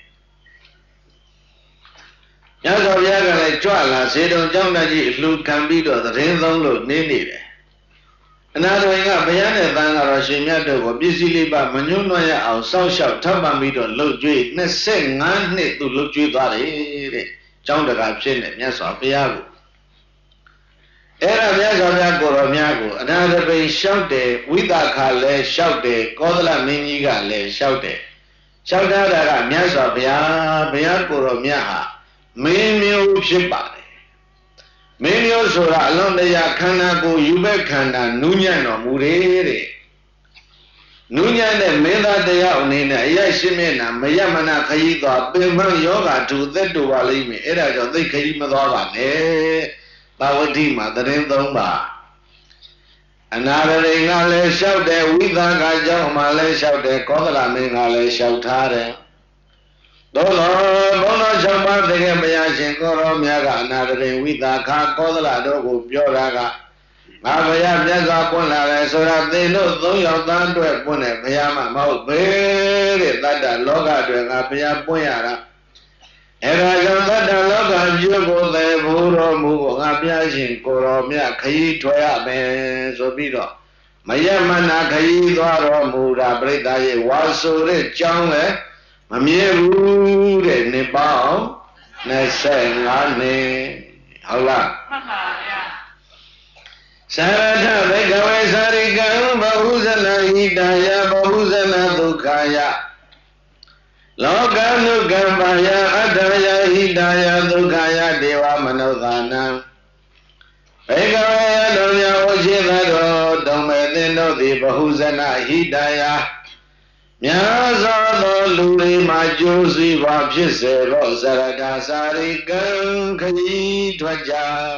ညဇော်ဘုရားကလည်းကြွလာဇေတုံကျောင်းသားကြီးအလှခံပြီးတော့သတင်းသုံးလို့နေနေတယ်။အနာတော်ကဘုရားနဲ့တန်ဃာတော်ရှင်မြတ်တို့ကိုပစ္စည်းလေးပါမညှိုးနွမ်းရအောင်စောင့်ရှောက်ထောက်ပံ့ပြီးတော့လှုပ်ကြွေး၂၅နှစ်သူလှုပ်ကြွေးသွားတယ်တဲ့။ကျောင်းတကာဖြစ်နေမြတ်စွာဘုရားကိုအဲ့ဒါမြတ်စွာဘုရားကိုတော်များကိုအနာတပိလျှောက်တယ်ဝိသခါလည်းလျှောက်တယ်ကောသလမင်းကြီးကလည်းလျှောက်တယ်လျှောက်ထားတာကမြတ်စွာဘုရားဘုရားကိုတော်မြတ်ဟာမင်းမျိုးဖြစ်ပါတယ်မင်းမျိုးဆိုတာအလွန်တရာခန္ဓာကိုယ်ယူဘက်ခန္ဓာနူးညံ့တော်မူတယ်တဲ့နူးညံ့တဲ့မင်းသားတရားအနေနဲ့အရရှိမျက်နှာမယမနာခရီးသွားပင်ပန်းယောဂါထူသက်တူပါလိမ့်မယ်အဲ့ဒါကြောင့်သိခရီးမသွားပါနဲ့သာဝတိမှာတရင်သုံးပါအနာရရိန်ကလည်းလျှောက်တယ်ဝိသကကြောင့်မှလည်းလျှောက်တယ်ကောသလမင်းကလည်းလျှောက်ထားတယ်သို့သောဘုန်းတော်၆ပါးတကယ်မရရှင်ကိုရောမြတ်ကအနာရရိန်ဝိသကကောသလတို့ကိုပြောတာကငါဘုရားမြတ်စွာပွင့်လာတယ်ဆိုတာသင်တို့သုံးယောက်သားအတွက်ပွင့်တယ်ဘုရားမှမဟုတ်ဘေးတဲ့တတ္တလောကအတွက်ငါဘုရားပွင့်ရတာအဲ့ဒါကြောင့်တတ္တလောကပြုကိုသေဘူးတော်မူကိုငါပြရှင်ကိုတော်မြတ်ခရီးထွက်ရမယ်ဆိုပြီးတော့မယမနာခရီးသွားတော်မူတာပြိဿရဲ့ဝါဆိုတဲ့ကြောင်းလည်းမမြဲဘူးတဲ့နှစ်ပေါင်း၂၅နှစ်ဟုတ်လားမှန်ပါဗျာသာရထဘေကဝေသာရိကံဘဟုဇနဟိတယဘဟုဇနဒုက္ခယလောကနုကံပါယအတ္တယဟိတယဒုက္ခယဒေဝမနုဿာနံဘေကဝေယတော်မြတ်ဝရှိသတော်တုံမေသင်တို့သည်ဘဟုဇနဟိတယမြတ်စွာသောလူတွေမှာကျိုးစီးပွားဖြစ်စေသောဇရတသာရိကံခရီးထွက်ကြ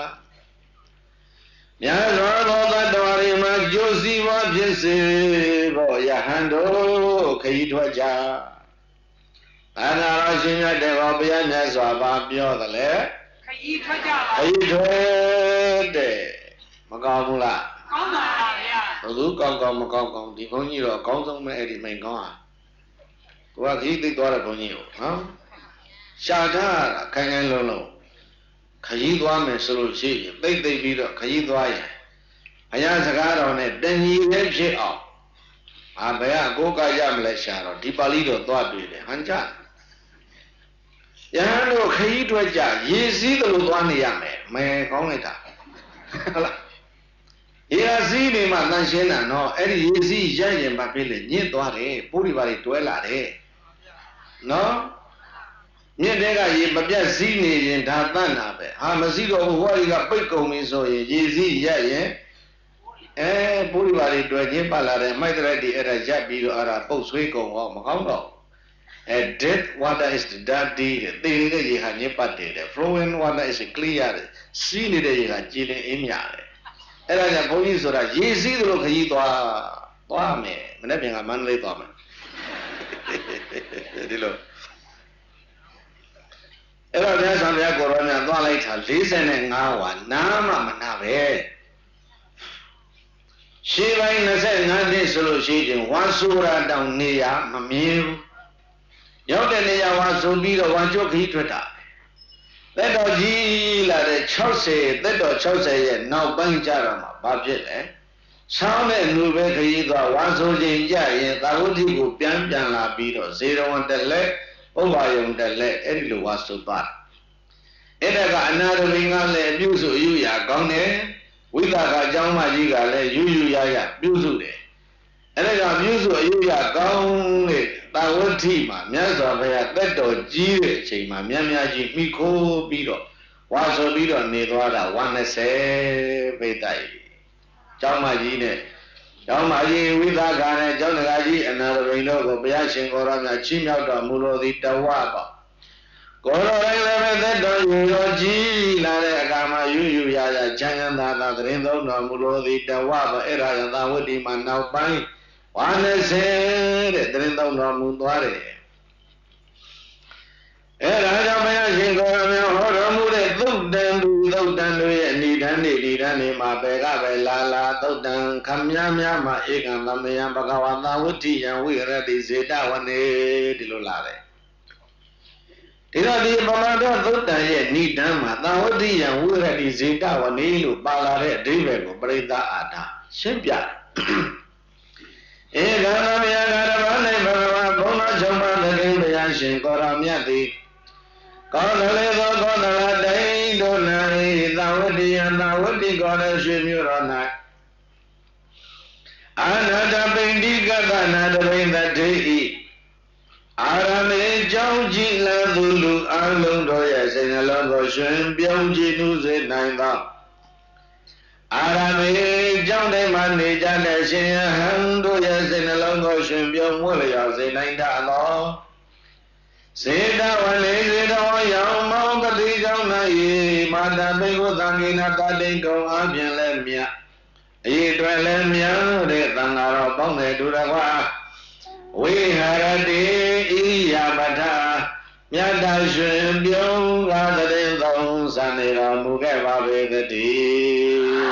မြတ်စွာသောတတ္တဝါတွေမှာကျိုးစီးပွားဖြစ်စေသောယဟန်တို့ခရီးထွက်ကြအနာရရှင်မြတ်တဲ့ဘောဘုရားမြတ်စွာဘာပြောသလဲခရီးထွက်ကြပါခရီးထွက်တဲ့မကောင်းဘူးလားကောင်းပါပါဗျာဘယ်သူကောင်းကောင်းမကောင်းကောင်းဒီဘုန်းကြီးတော့အကောင်းဆုံးပဲအဲ့ဒီမိန်ကောင်းဟာကိုကခရီးသိသွားတဲ့ဘုန်းကြီးကိုနော်ရှာထားတာခိုင်ခိုင်လုံးလုံးခရီးသွားမယ်ဆိုလို့ရှိရင်သိသိပြီးတော့ခရီးသွားရင်ဘုရားစကားတော်နဲ့တဏှီနဲ့ဖြစ်အောင်အာဘယ်ကကိုယ်ကရမလဲရှာတော့ဒီပါဠိတော်သွားတွေ့တယ်ဟန်ကြယဟန်တို့ခရီးထွက်ကြရေစည်းသလိုသွားနေရမယ်မဲကောင်းလိုက်တာဟုတ်လားရေစည်းနေမှတန်ရှင်းတာနော်အဲ့ဒီရေစည်းရရင်ဘာဖြစ်လဲညစ်သွားတယ်ပိုးတွေပါတွေတွဲလာတယ်နော်မြင့်တဲ့ကရေမပြတ်စည်းနေရင်ဒါတတ်တာပဲဟာမစည်းတော့ဘူးဟောဒီကပိတ်ကုန်ပြီဆိုရင်ရေစည်းရက်ရင်အဲပုရိပါတွေတွေ့ချင်းပတ်လာတယ်မိုက်တဲ့တွေအဲ့ဒါရက်ပြီးတော့အဲ့ဒါပုတ်ဆွေးကုန်တော့မကောင်းတော့အဲ dead water is dirty တဲ့တေနေတဲ့ရေဟာညစ်ပတ်တယ်တဲ့ flowing water is clear တဲ့စီးနေတဲ့ရေကကြည်လင်အင်းမြတယ်အဲ့ဒါကြောင့်ဘုန်းကြီးဆိုတာရေစည်းသလိုခရီးသွားသွားမယ်မနေ့ပြန်ကမန္တလေးသွားမယ်ဒီလိုအဲ့တော့မြတ်စွာဘုရားကိုရောမြတ်သွားလိုက်တာ၄၅ဝါနားမှမနာပဲရှေးပိုင်း၂၅နှစ်ဆိုလို့ရှိရင်ဝါဆိုရာတောင်နေရမမြင်ဘူးရောက်တဲ့နေရာဝါဆိုပြီးတော့ဝါကျွတ်ခီးထွက်တာသက်တော်ကြီးလာတဲ့၆၀သက်တော်၆၀ရဲ့နောက်ပိုင်းကြတော့မှဘာဖြစ်လဲဆောင်းတဲ့လူပဲခရီးသွားဝါဆိုခြင်းကြရင်သာဝတိကိုပြန်ပြန်လာပြီးတော့ဇေရဝံတလက်ဥပ္ပါယုံတလက်အဲ့ဒီလိုဝါဆိုသွားအဲ့ဒါကအနာရမင်းကလည်းအပြုစုအယူရကောင်းတယ်ဝိသကအကြောင်းမကြီးကလည်းယူယူရရပြုစုတယ်အဲ့ဒါကပြုစုအယူရကောင်းတဲ့သာဝတိမှာမြတ်စွာဘုရားသက်တော်ကြီးတဲ့အချိန်မှာမြတ်များကြီးမိခိုးပြီးတော့ဝါဆိုပြီးတော့နေသွားတာဝါ၂၀ပိဋကကျောင်းမကြီးနဲ့ကျောင်းမကြီးဝိသကနဲ့ကျောင်းတကာကြီးအနာရမိန်တို့ကိုဘုရားရှင်ကိုရောမြတ်ချီးမြှောက်တော်မူလို့သည်တဝါပေါ့ကိုရောတိုင်းလည်းပဲသက်တော်ယူတော်ကြီးလာတဲ့အခါမှာယူယူရရချမ်းသာသာသတင်းသုံးတော်မူလို့သည်တဝါပေါ့အဲ့ဒါကသာဝတိမှာနောက်ပိုင်းဝါ၂၀တဲ့သတင်းသုံးတော်မူသွားတယ်အဲ့ဒါကြောင့်ဘုရားရှင်ကိုရောမြတ်ဟောတော်မူတဲ့သုတ်တန်သူသုတ်တန်တို့ရဲ့အနိဒန်းတွေဒီဒန်းတွေမှာဘယ်ကပဲလာလာသုတ်တန်ခမများများမှာဧကံသမယံဘဂဝါသာဝတိယံဝိရတိဇေတဝနေဒီလိုလာတယ်ဒီတော့ဒီပမာဒသုတ်တန်ရဲ့နိဒန်းမှာသာဝတိယံဝိရတိဇေတဝနေလို့ပါလာတဲ့အဓိပ္ပာယ်ကိုပရိသအာထာရှင်းပြတယ်ဧကံသမယံကာရမ၌ဘဂဝါဘုံတော်ချုပ်ပါသခင်ဘုရားရှင်ကိုရောမြတ်သည်ကောသလေသောကောသလတိုင်းတို့၌သာဝတိယံသာဝတိကောရရွှေမြို့တော်၌အာနာတပိန္တိကတနာတပိန္တတေဤအာရမေကြောင့်ကြည်လံသူလူအလုံးတို့ရဲ့စိတ်နှလုံးကိုရှင်ပြုံးကြည်နုစေနိုင်သောအာရမေကြောင့်တိုင်းမှာနေကြတဲ့ရှင်ယဟန်တို့ရဲ့စိတ်နှလုံးကိုရှင်ပြုံးဝတ်လျော်စေနိုင်တာသောစေတဝလေစေတောယောင်မောင်တတိကြောင့်၌မာတပိကိုသံဃိနာတတိကုံအပြင်လည်းမြတ်အရေးအတွက်လည်းမြတ်တဲ့သံဃာတော်ပေါင်းတဲ့ဒုရကွာဝိဟာရတိဣယပထမြတ်တရွှင်ပြုံးကားတဲ့သုံးစံနေတော်မူခဲ့ပါပေတည်း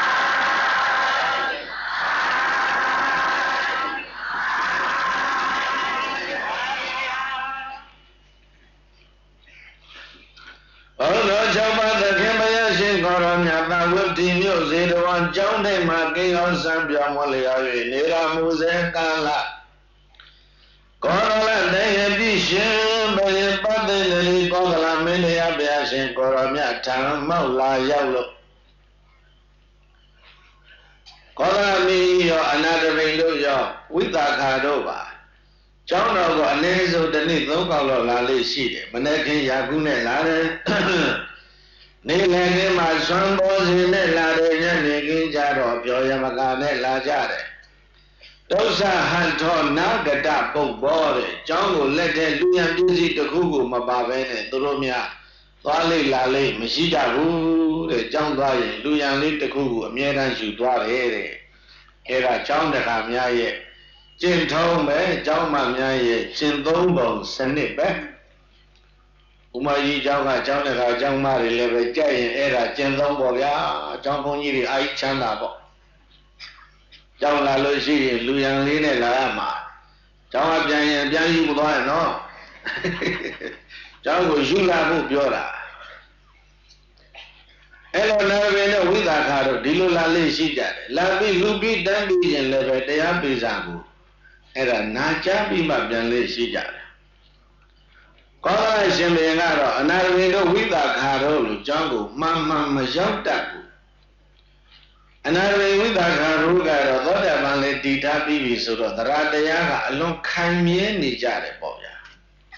ဘုရား၆ပါးသခင်ဘုရားရှင်ကိုရောမြတ်သာဝတိမြို့ဇေတဝန်ကျောင်းတိုင်းမှာကိအောင်စံပြောင်းမလျော်၍နေရမှုစေကာလကောရလတိုင်းပြည့်ရှင်ဘုရားပတ္တိလီကောသလမင်းတရားဘုရားရှင်ကိုရောမြတ်ထံမောက်လာရောက်လို့ကောသလမင်းရောအနာတပိန်တို့ရောဝိသခာတို့ပါကျောင်းတော်ကအနည်းဆုံးတစ်နေ့သုံးခေါက်လောက်လာလေးရှိတယ်မနေ့ကရာခုနဲ့လာတယ်နေလည်းကင်းမှာဆွမ်းပေါ်စီနဲ့လာတယ်ညနေခင်းကြတော့ပြောရမကနဲ့လာကြတယ်ဒုစဟန်ထောနာဂတပုတ်ပေါ်တဲ့ကျောင်းကိုလက်ထဲလူရန်ပြည့်စည်တစ်ခုကိုမပါဘဲနဲ့သူတို့များသွားလိလာလိမရှိကြဘူးတဲ့ကျောင်းသွားရင်လူရန်လေးတစ်ခုကိုအမြဲတမ်းယူသွားတယ်တဲ့အဲ့ဒါကျောင်းတကာများရဲ့ကျင့်ထုံးပဲကျောင်းမများရဲ့ကျင့်သုံးပုံစနစ်ပဲဥမာကြီးကျောင်းကကျောင်းတကာကျောင်းမတွေလည်းပဲကြက်ရင်အဲ့ဒါကျင့်သုံးပေါ့ဗျာကျောင်းဘုန်းကြီးတွေအားချမ်းသာပေါ့ကျောင်းလာလို့ရှိရင်လူရန်လေးနဲ့လာရမှာကျောင်းကပြန်ရင်ပြန်ယူမသွားရနော်ကျောင်းကိုယူလာဖို့ပြောတာအဲ့လိုနာဘယ်နဲ့ဝိသခါတို့ဒီလိုလာလေးရှိကြတယ်လာပြီးလူပြီးတန်းပြီးရင်လည်းပဲတရားပိစာကိုအဲ့ဒါနာကြားပြီးမှပြန်လေးရှိကြတယ်ကောသလရှင်ဘုရင်ကတော့အနာရဝေတို့ဝိသခါတို့လိုကျောင်းကိုမှန်မှန်မရောက်တတ်ဘူးအနာရဝေဝိသခါတို့ကတော့သောတာပန်လေးတည်ထားပြီးပြီဆိုတော့သရတရားကအလွန်ခိုင်မြဲနေကြတယ်ပေါ့ဗျာ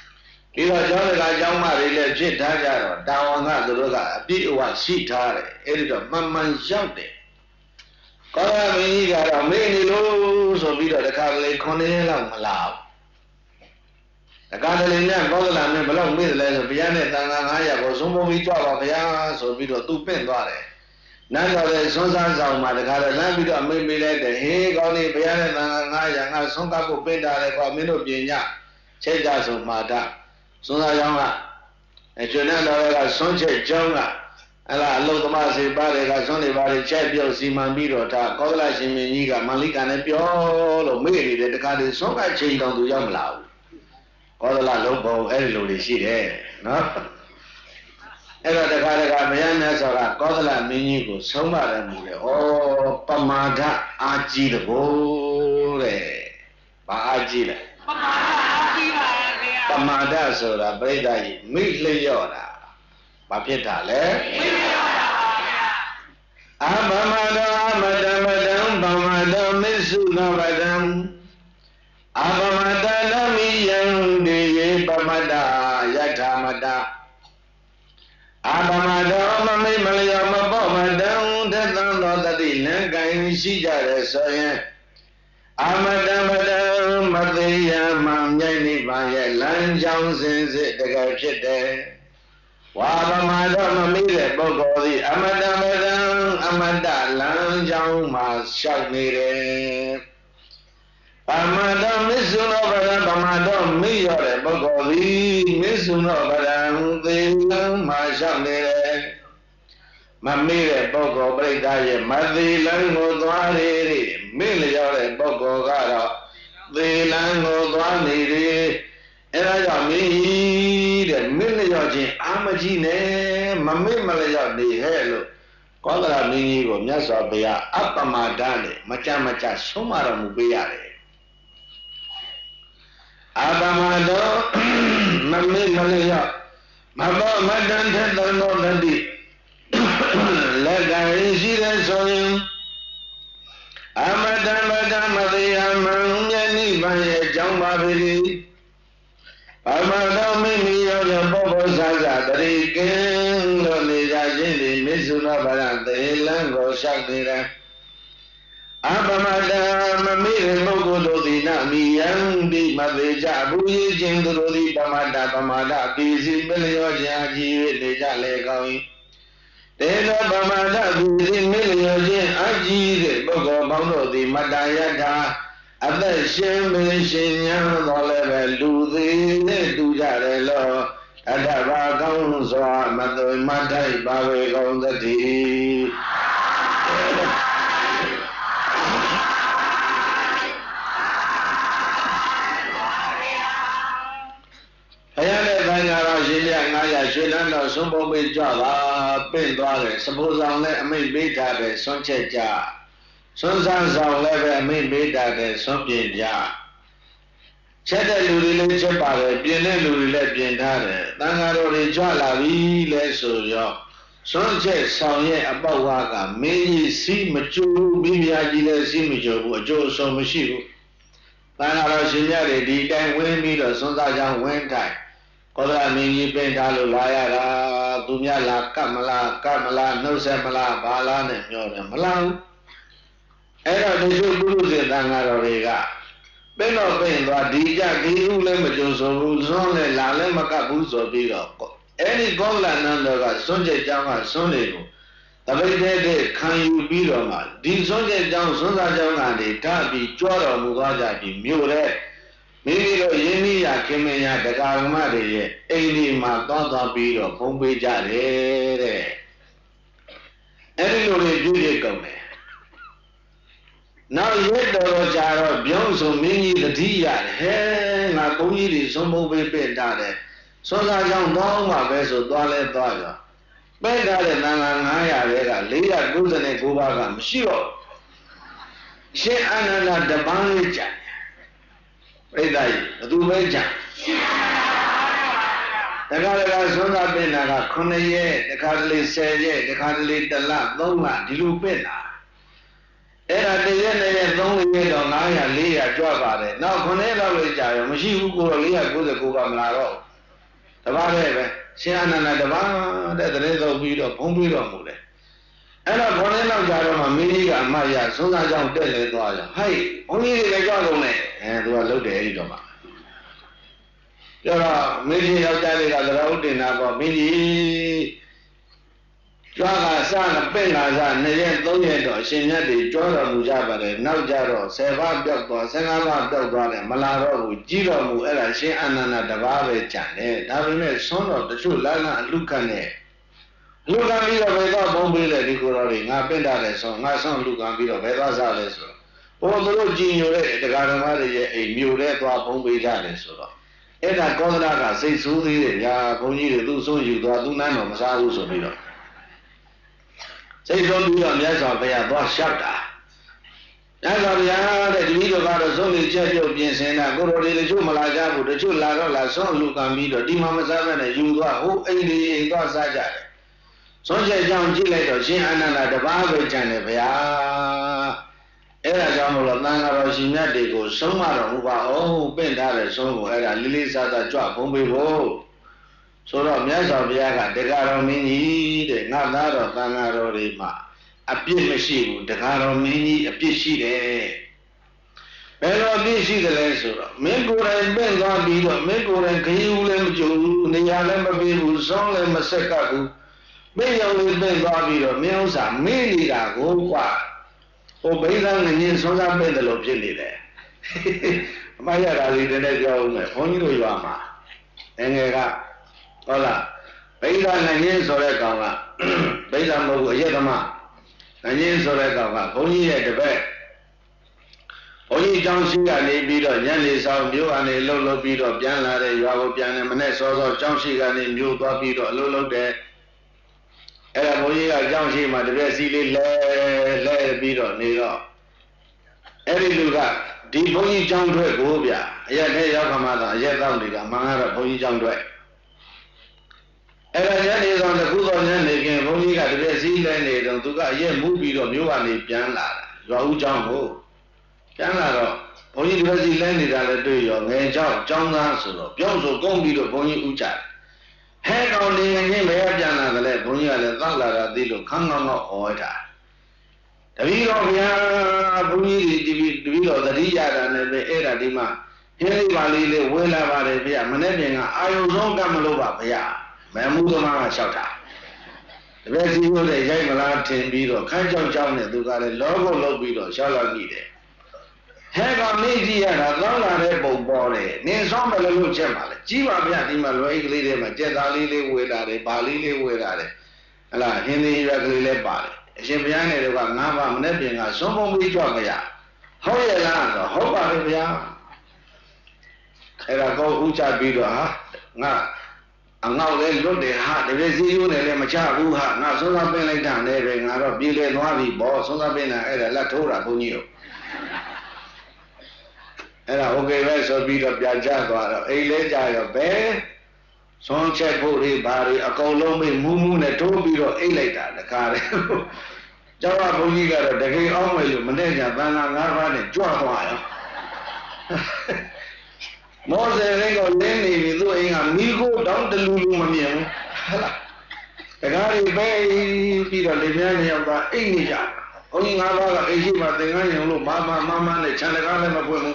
ပြီးတော့ကျောင်းတကာကျောင်းမတွေလည်းဖြစ်ထားကြတော့တာဝန်ကသူတို့ကအပြည့်အဝရှိထားတယ်အဲ့ဒီတော့မှန်မှန်ရောက်တယ်ကောသလမင်းကြီးကတော့မေ့နေလို့ဆိုပြီးတော့တခါလေခုနှစ်ရက်လောက်မလာဘူးတခါတလေနဲ့ကောသလမင်းဘယ်လောက်မေ့တယ်လဲဆိုဘုရားနဲ့တန်ခါငါးရာကိုသုံးပုံပြီးကြွပါဘုရားဆိုပြီးတော့သူပင့်သွားတယ်နန်းတော်ရဲ့ဆွမ်းစားဆောင်မှာတခါတည်းလမ်းပြီးတော့မေ့မေ့လိုက်တယ်ဟေးကောင်းနေဘုရားနဲ့တန်ခါငါးရာငါဆုံးကပ်ဖို့ပင့်တာလေကွာမင်းတို့ပြင်ညချိတ်ကြဆိုမှာတာဆွမ်းစားကြောင်းကအကျွန်းနန်းတော်ကဆွမ်းချက်ကျောင်းကအဲ့ဒါအလုသမားစေပါတွေကဆွမ်းနေပါတွေချက်ပြုတ်စီမံပြီးတော့ဒါကောသလရှင်မင်းကြီးကမန္လိကနဲ့ပြောလို့မေ့နေတယ်တခါတည်းဆွမ်းကချိန်တောင်သူရောက်မလာဘူးကောသလလုံးပုံအဲ့ဒီလိုတွေရှိတယ်နော်အဲ့တော့တခါတခါဘုရားမြတ်စွာကကောသလမင်းကြီးကိုဆုံးမတယ်မူလေဩပမာဒအာကြီးတဘောတဲ့ဘာအာကြီးလဲပမာဒအာကြီးပါဗျာပမာဒဆိုတာပြိဿကြီးမိလျော့တာဘာဖြစ်တာလဲမိလျော့တာပါဗျာအပမတောအမတမတံပမတောမစ္ဆုနောပတံအပမတနမိယံဒေယေပမတယထာမတအပမတောမမိမလျောမပောမတံသတ္တံသောတတိလံကံရှိကြတယ်ဆိုရင်အမတမတံမသိယမမြိုက်နိဗ္ဗာန်ရဲ့လမ်းကြောင်းစင်စစ်တကယ်ဖြစ်တယ်ဝါပမတောမမိတဲ့ပုဂ္ဂိုလ်သည်အမတမတံအမတလမ်းကြောင်းမှာရှောက်နေတယ်ပမတောမစ္ဆုနောပရံပမတောမိရတဲ့ပုဂ္ဂိုလ်သည်မစ္ဆုနောပရံသေလမ်းမှာရှောက်နေတယ်မမေ့တဲ့ပုဂ္ဂိုလ်ပြိဿရဲ့မသေလမ်းကိုသွားရည်မေ့လျော့တဲ့ပုဂ္ဂိုလ်ကတော့သေလမ်းကိုသွားနေတယ်အဲ့ဒါကြောင့်မင်းကြီးတဲ့မေ့လျော့ခြင်းအာမကြီးနဲ့မမေ့မလျော့နေဟဲ့လို့ကောသလမင်းကြီးကိုမြတ်စွာဘုရားအပ္ပမဒနဲ့မကြမကြဆုံးမတော်မူပေးရတယ်အပမတောမမေ့မလျော့မဘောမတန်ထက်တော်တော်တတိလက်ကံရှိတဲ့ဆိုရင်အမတံမတမသိယမံမြတ်နိဗ္ဗာန်ရဲ့အကြောင်းပါပေ၏ပမတောမိမိရောတဲ့ပုဂ္ဂိုလ်စားစားတရိကင်းလို့နေကြခြင်းဒီမစ္ဆုနောဗရသေလံကိုလျှောက်နေတယ်အပမတံမမိတဲ့ပုဂ္ဂိုလ်တို့သည်နမိယံဒီမသေးကြဘူးရေးခြင်းသူတို့သည်ပမတပမာဒပိစီမလျောခြင်းအကြည့်၍နေကြလေကောင်း၏တေသောပမဒပိစီမလျောခြင်းအကြည့်တဲ့ပုဂ္ဂိုလ်ပေါင်းတို့သည်မတယထာအသက်ရှင်မင်းရှင်ညာတော်လည်းပဲလူသေးနဲ့တူကြတယ်လို့အတ္တဘာကောင်းစွာမသွေမထိုက်ပါဝေကောင်းသတိဘုရားနဲ့တန်ခါတော်ရှင်ပြငါးရာရွှေလန်းတော်ဆုံးပုံပေးကြပါပင့်သွားတယ်စပုဆောင်လည်းအမိတ်ပေးထားတယ်ဆွန့်ချက်ကြဆွန့်ဆန်းဆောင်လည်းပဲအမိတ်ပေးထားတယ်ဆွန့်ပြင်ကြချက်တဲ့လူတွေလည်းချက်ပါတယ်ပြင်တဲ့လူတွေလည်းပြင်ထားတယ်တန်ခါတော်တွေကြွလာပြီလဲဆိုရောဆွန့်ချက်ဆောင်ရဲ့အပေါက်ဝါကမင်းကြီးစီးမကျူမိဖုရားကြီးလည်းစီးမကျူဘူးအကျိုးအဆုံးမရှိဘူးတန်ခါတော်ရှင်ပြတွေဒီတိုင်းဝင်းပြီးတော့ဆွန့်စားကြောင်းဝင်းတိုင်းကောသလမင်းကြီးပင်ထားလို့လာရတာသူများလာကပ်မလားကပ်မလားနှုတ်ဆက်မလားဘာလားနဲ့ပြောတယ်မလားဘူးအဲ့တော့ဒီလိုပုရုဇဉ်တန်ဃာတော်တွေကပင်တော့ပင်သွားဒီကြဒီဥလည်းမကြုံဆိုဘူးစွန်းလည်းလာလည်းမကပ်ဘူးဆိုပြီးတော့အဲ့ဒီကောသလနန်းတော်ကစွန့်ချက်ကြောင်းကစွန့်လေကိုတပိတ်တဲ့တဲ့ခံယူပြီးတော့မှဒီစွန့်ချက်ကြောင်းစွန့်စားကြောင်းကနေဓာတ်ပြီးကြွတော်မူသွားကြပြီးမြို့တဲ့မိမိတို့ယင်းဤရခင်မင်းရဒကာကမတွေရဲ့အိမ်ဒီမှာသွားသွားပြီးတော့ဖုံးပေးကြတယ်တဲ့အဲ့ဒီလိုတွေပြုရကုန်တယ်နောက်ရက်တော်ကြာတော့ပြောင်းဆိုမင်းကြီးတတိရတယ်ဟဲငါဘုန်းကြီးတွေသုံးဖို့ပေးပေးထားတယ်စောစားကြောင့်တော့မှပဲဆိုသွားလဲသွားကြပဲထားတဲ့သံဃာငါးရာတွေကလေးရာ၉၉ပါးကမရှိတော့ရှင်အာနန္ဒတပန်းလေးကြာပြိဿကြီးဘသူပဲကြာတခါတခါသုံးသာပင်တာကခုနှစ်ရက်တခါတလေဆယ်ရက်တခါတလေတစ်လသုံးလဒီလိုပင်တာအဲ့ဒါတစ်ရက်နဲ့ရက်သုံးရက်တော့ငါးရာလေးရာကြွပါတယ်နောက်ခုနှစ်လောက်လေးကြာရောမရှိဘူးကိုတော့လေးရာ၉၉ပါမလာတော့တပါးပဲပဲရှင်အာနန္ဒတပါးတဲ့တရေသုံးပြီးတော့ဘုံပြီးတော်မူတယ်အဲ့တော့ခေါင်းလေးလောက်ကြတော့မှမင်းကြီးကအမရသုံးစားကြောင့်တက်လေသွားကြဟဲ့ဘုန်းကြီးတွေလည်းကြောက်ကုန်နဲ့အဲသူကလှုပ်တယ်အဲ့ဒီတော့မှပြောတော့မင်းကြီးယောက်ျားလေးကသရဝတ္တင်နာပေါ့မင်းကြီးကြွားကစကပင့်လာစနှစ်ရက်သုံးရက်တော့အရှင်မြတ်တွေကြွားတော်မူကြပါတယ်နောက်ကြတော့ဆယ်ပါးပြောက်သွားဆယ်ငါးပါးပြောက်သွားတယ်မလာတော့ဘူးကြီးတော်မူအဲ့ဒါရှင်အာနန္ဒတပါးပဲကြံတယ်ဒါပေမဲ့ဆွမ်းတော်တချို့လမ်းကအလူခံနဲ့လူခံပြီးတော့ဘယ်တော့ဘုံပေးလဲဒီကိုယ်တော်တွေငါပင့်တာလဲဆိုငါဆွမ်းလူခံပြီးတော့ဘယ်သွားစားလဲဆိုတော့ဘို့သူတို့ကြည်ညိုတဲ့တရားဓမ္မတွေရဲ့အိမ်မြို့တဲ့သွားဘုံပေးကြတယ်ဆိုတော့အဲ့ဒါကောသလကစိတ်ဆိုးသေးတယ်ဗျာဘုန်းကြီးတွေသူ့ဆုံးယူသွားသူ့နိုင်တော့မစားဘူးဆိုပြီးတော့စိတ်ဆုံးပြီးတော့မြတ်စွာဘုရားသွားလျှောက်တာမြတ်စွာဘုရားတဲ့ဒီလိုကတော့ဆုံးနေချက်ပြုတ်ပြင်ဆင်တာကိုယ်တော်တွေတချို့မလာကြဘူးတချို့လာတော့လာဆုံးလူကံပြီးတော့ဒီမှာမစားဘဲနဲ့ယူသွားဟိုအိမ်လေးအိမ်သွားစားကြတယ်ဆုံးချက်ကြောင့်ကြည့်လိုက်တော့ရှင်အာနန္ဒတပါးပဲကြံတယ်ဗျာအဲ့ဒါကြောင့်မို့လို့သံဃာတော်ရှင်မြတ်တွေကိုဆုံးမတော်မူပါအောင်ပင့်ထားတဲ့ဆုံးကိုအဲ့ဒါလေးလေးစားစားကြွဘုံပေးဖို့ဆိုတော့မြတ်စွာဘုရားကတရားတော်မင်းကြီးတဲ့ငါသားတော်သံဃာတော်တွေမှာအပြစ်မရှိဘူးတရားတော်မင်းကြီးအပြစ်ရှိတယ်ဘယ်လိုအပြစ်ရှိတယ်လဲဆိုတော့မင်းကိုယ်တိုင်ပင့်သွားပြီးတော့မင်းကိုယ်တိုင်ခရီးဦးလည်းမကြုံဘူးနေရာလည်းမပေးဘူးစောင်းလည်းမဆက်ကပ်ဘူးမင်းရောင်လေးပင့်သွားပြီးတော့မင်းဥစ္စာမေးနေတာကိုကွာဟိုဘိသားငင်းဆုံးစားပင့်တယ်လို့ဖြစ်နေတယ်အမရတာလေးတည်းနဲ့ပြောဦးမယ်ဘုန်းကြီးတို့ရွာမှာငယ်ကဟုတ်လားဘိသားငင်းဆိုတဲ့ကောင်ကဘိသားမဟုတ်ဘူးအယက်သမားငင်းဆိုတဲ့ကောင်ကဘုန်းကြီးရဲ့တပည့်ဘုန်းကြီးကျောင်းရှိကနေပြီးတော့ညနေဆောင်မြို့ကနေလှုပ်လှုပ်ပြီးတော့ပြန်လာတဲ့ရွာကိုပြန်တယ်မနေ့စောစောကျောင်းရှိကနေမြို့သွားပြီးတော့အလုပ်လုပ်တယ်အဲ့ဒါဘုန်းကြီးကကျောင်းရှိမှတပည့်စီလေးလဲလဲပြီးတော့နေတော့အဲ့ဒီလူကဒီဘုန်းကြီးကျောင်းထွက်ကိုဗျအရက်ထဲရောက်ခမှတော့အရက်တောက်နေတာမှန်ကတော့ဘုန်းကြီးကျောင်းထွက်အဲ့ဒါညနေဆောင်တစ်ခုတော့ညနေခင်းဘုန်းကြီးကတပည့်စီးလဲနေတော့သူကအရက်မူးပြီးတော့မြို့ကနေပြန်လာတာရွာဦးကျောင်းကိုပြန်လာတော့ဘုန်းကြီးတပည့်စီးလဲနေတာလည်းတွေ့ရောငယ်ကျောင်းကျောင်းသားဆိုတော့ပြောင်းဆိုကုန်းပြီးတော့ဘုန်းကြီးဥကြတယ်ဟဲကောင်နေငင်းဘယ်ပြန်လာတယ်လဲဘုန်းကြီးကလည်းတောက်လာတာသိလို့ခန်းကောင်းတော့ဩဝတာတပည့်တော်ဗျာဘုန်းကြီးဒီတပည့်တော်သတိရတာနဲ့ပဲအဲ့ဒါဒီမှာဟင်းလေးပါလေးလေးဝဲလာပါတယ်ဗျာမနေ့ပြင်ကအာယုံဆုံးကမလို့ပါဗျာမမှုသမားကလျှောက်တာတပည့်စီလို့တဲ့ရိုက်မလားထင်ပြီးတော့ခန်းကြောက်ကြောက်နဲ့သူကလည်းလောကုတ်လုပ်ပြီးတော့ရှောက်လာမိတယ်ဟဲကောင်နေကြည့်ရတာတောင်းလာတဲ့ပုံပေါ်တယ်နင်းဆောင်မလို့လို့ချက်ပါလေကြီးပါဗျာဒီမှာလွယ်အိတ်ကလေးတွေမှာကြက်သားလေးလေးဝေလာတယ်ဘာလေးလေးဝေလာတယ်ဟလာဟင်းသေးရွက်ကလေးလည်းပါတယ်အရှင်ဘုရားနဲ့တော့ငါးပါးမနေ့ပြင်ကစွန့်ပုံပြီးကြွမရဟုတ်ရဲ့လားဆိုဟုတ်ပါပြီဗျာအဲ့ဒါကောဥချပြီးတော့ဟာငါအငေါက်လည်းလွတ်တယ်ဟာတပည့်စီရိုးနဲ့လည်းမချဘူးဟာငါဆုံးသားပင်းလိုက်တာလည်းပဲငါတော့ပြေးလေသွားပြီဘောဆုံးသားပင်းတာအဲ့ဒါလက်ထိုးတာဘုန်းကြီးတို့အဲ့ဒါโอเคပဲဆိုပြီးတော့ပြန်ချသွားတော့အိမ်လဲကြရောဘယ်ဆုံးချက်ဖို့တွေဘာတွေအကုန်လုံးမေးမူးမူးနဲ့ထိုးပြီးတော့အိတ်လိုက်တာတခါလေကျောင်းကဘုန်းကြီးကတော့တကယ်အောင်မယ်လို့မနေ့ကသံဃာငါးပါးနဲ့ကြွသွားရောမောဇေရင်းကိုလင်းနေပြီသူ့အိမ်ကမိခိုးတောင်းတလူလူမမြင်ဘူးဟုတ်လားတကားတွေပဲပြီးတော့လေပြန်းနေရောက်သွားအိတ်နေကြဘုန်းကြီးငါးပါးကအိတ်ရှိမှသင်္ကန်းရုံလို့မမမမနဲ့ခြံတကားလည်းမပွင့်ဘူး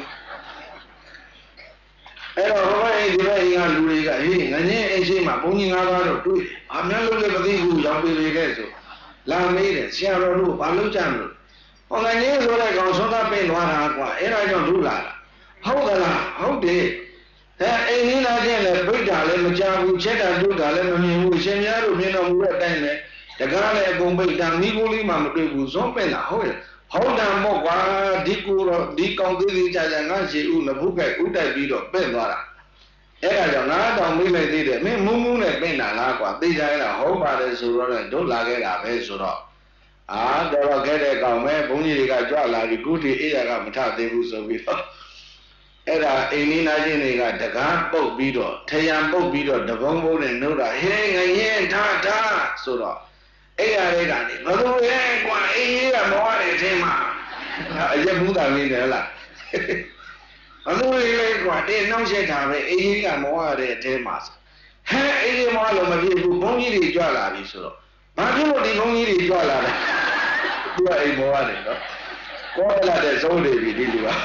အဲ့တော့ဘုရားအိမ်ဒီဘက်အိမ်ကလူတွေကဟေးငငင်းအိမ်ရှိမှဘုန်းကြီးငါးပါးတော့တွေ့တယ်အများလို့လည်းမသိဘူးရောက်ပြီလေတဲ့ဆိုလာမေးတယ်ဆရာတော်တို့ဘာလုပ်ကြမလို့ဟောငငင်းဆိုတဲ့ကောင်ဆုံးသားပင်းသွားတာကွာအဲ့ဒါကြောင့်လူလာတာဟုတ်ကလားဟုတ်တယ်အဲအိမ်ကြီးလာခြင်းလည်းဗိဒ္ဓလည်းမကြဘူးချက်တာတုတာလည်းမမြင်ဘူးရှင်များတို့မြင်တော်မူတဲ့အတိုင်းလည်းတကားလည်းအကုန်ဗိဒ္ဓမိကိုလေးမှမတွေ့ဘူးဇွန်ပင်တာဟုတ်ရဲ့ဟုတ်တယ်မို့ကွာဒီကူတော့ဒီကောင်သေးသေးကြကြငါရှိဦးနဖုကဲဥတိုက်ပြီးတော့ပင့်သွားတာအဲ့ဒါကြောင့်ငါတောင်မေးလိုက်သေးတယ်မင်းမူးမူးနဲ့ပင့်တာလားကွာသိကြရတာဟုတ်ပါတယ်ဆိုတော့လည်းတို့လာခဲ့တာပဲဆိုတော့အာတော်တော်ခဲ့တဲ့ကောင်ပဲဘုန်းကြီးတွေကကြွလာပြီးကုတီအေးရကမထသေးဘူးဆိုပြီးတော့အဲ့ဒါအိမ်နီးနားချင်းတွေကတကားပုတ်ပြီးတော့ထရံပုတ်ပြီးတော့တကုံးဘုံနဲ့နှုတ်တာဟဲငရင်ထားထားဆိုတော့အဲ့ရလေးကနေဘသူရဲ့ကွာအိမ်ကြီးကမောရတဲ့အချင်းမှာအရက်ဘူးတာလေးတယ်လားဘသူရဲ့ကွာတင်းနှောက်ရက်တာပဲအိမ်ကြီးကမောရတဲ့အချင်းမှာဟဟဲ့အေးမောလို့မပြေဘူးဘုန်းကြီးတွေကြွလာပြီဆိုတော့ဘာဖြစ်လို့ဒီဘုန်းကြီးတွေကြွလာလဲသူကအိမ်မောကနေနော်ကောလာတဲ့သုံးနေပြီဒီလူက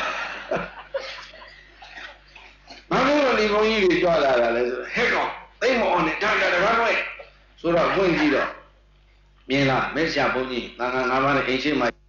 ဘာဖြစ်လို့ဒီဘုန်းကြီးတွေကြွလာတာလဲဆိုဟဲ့ကောင်သိမအောင်နဲ့ဒါကြတယ်ဘာလို့ဆိုတော့ဝင်ကြည့်တော့မြင်လားမက်ဆရာဘုန်းကြီးငါငါငါးပါးနဲ့အိမ်ရှိမှ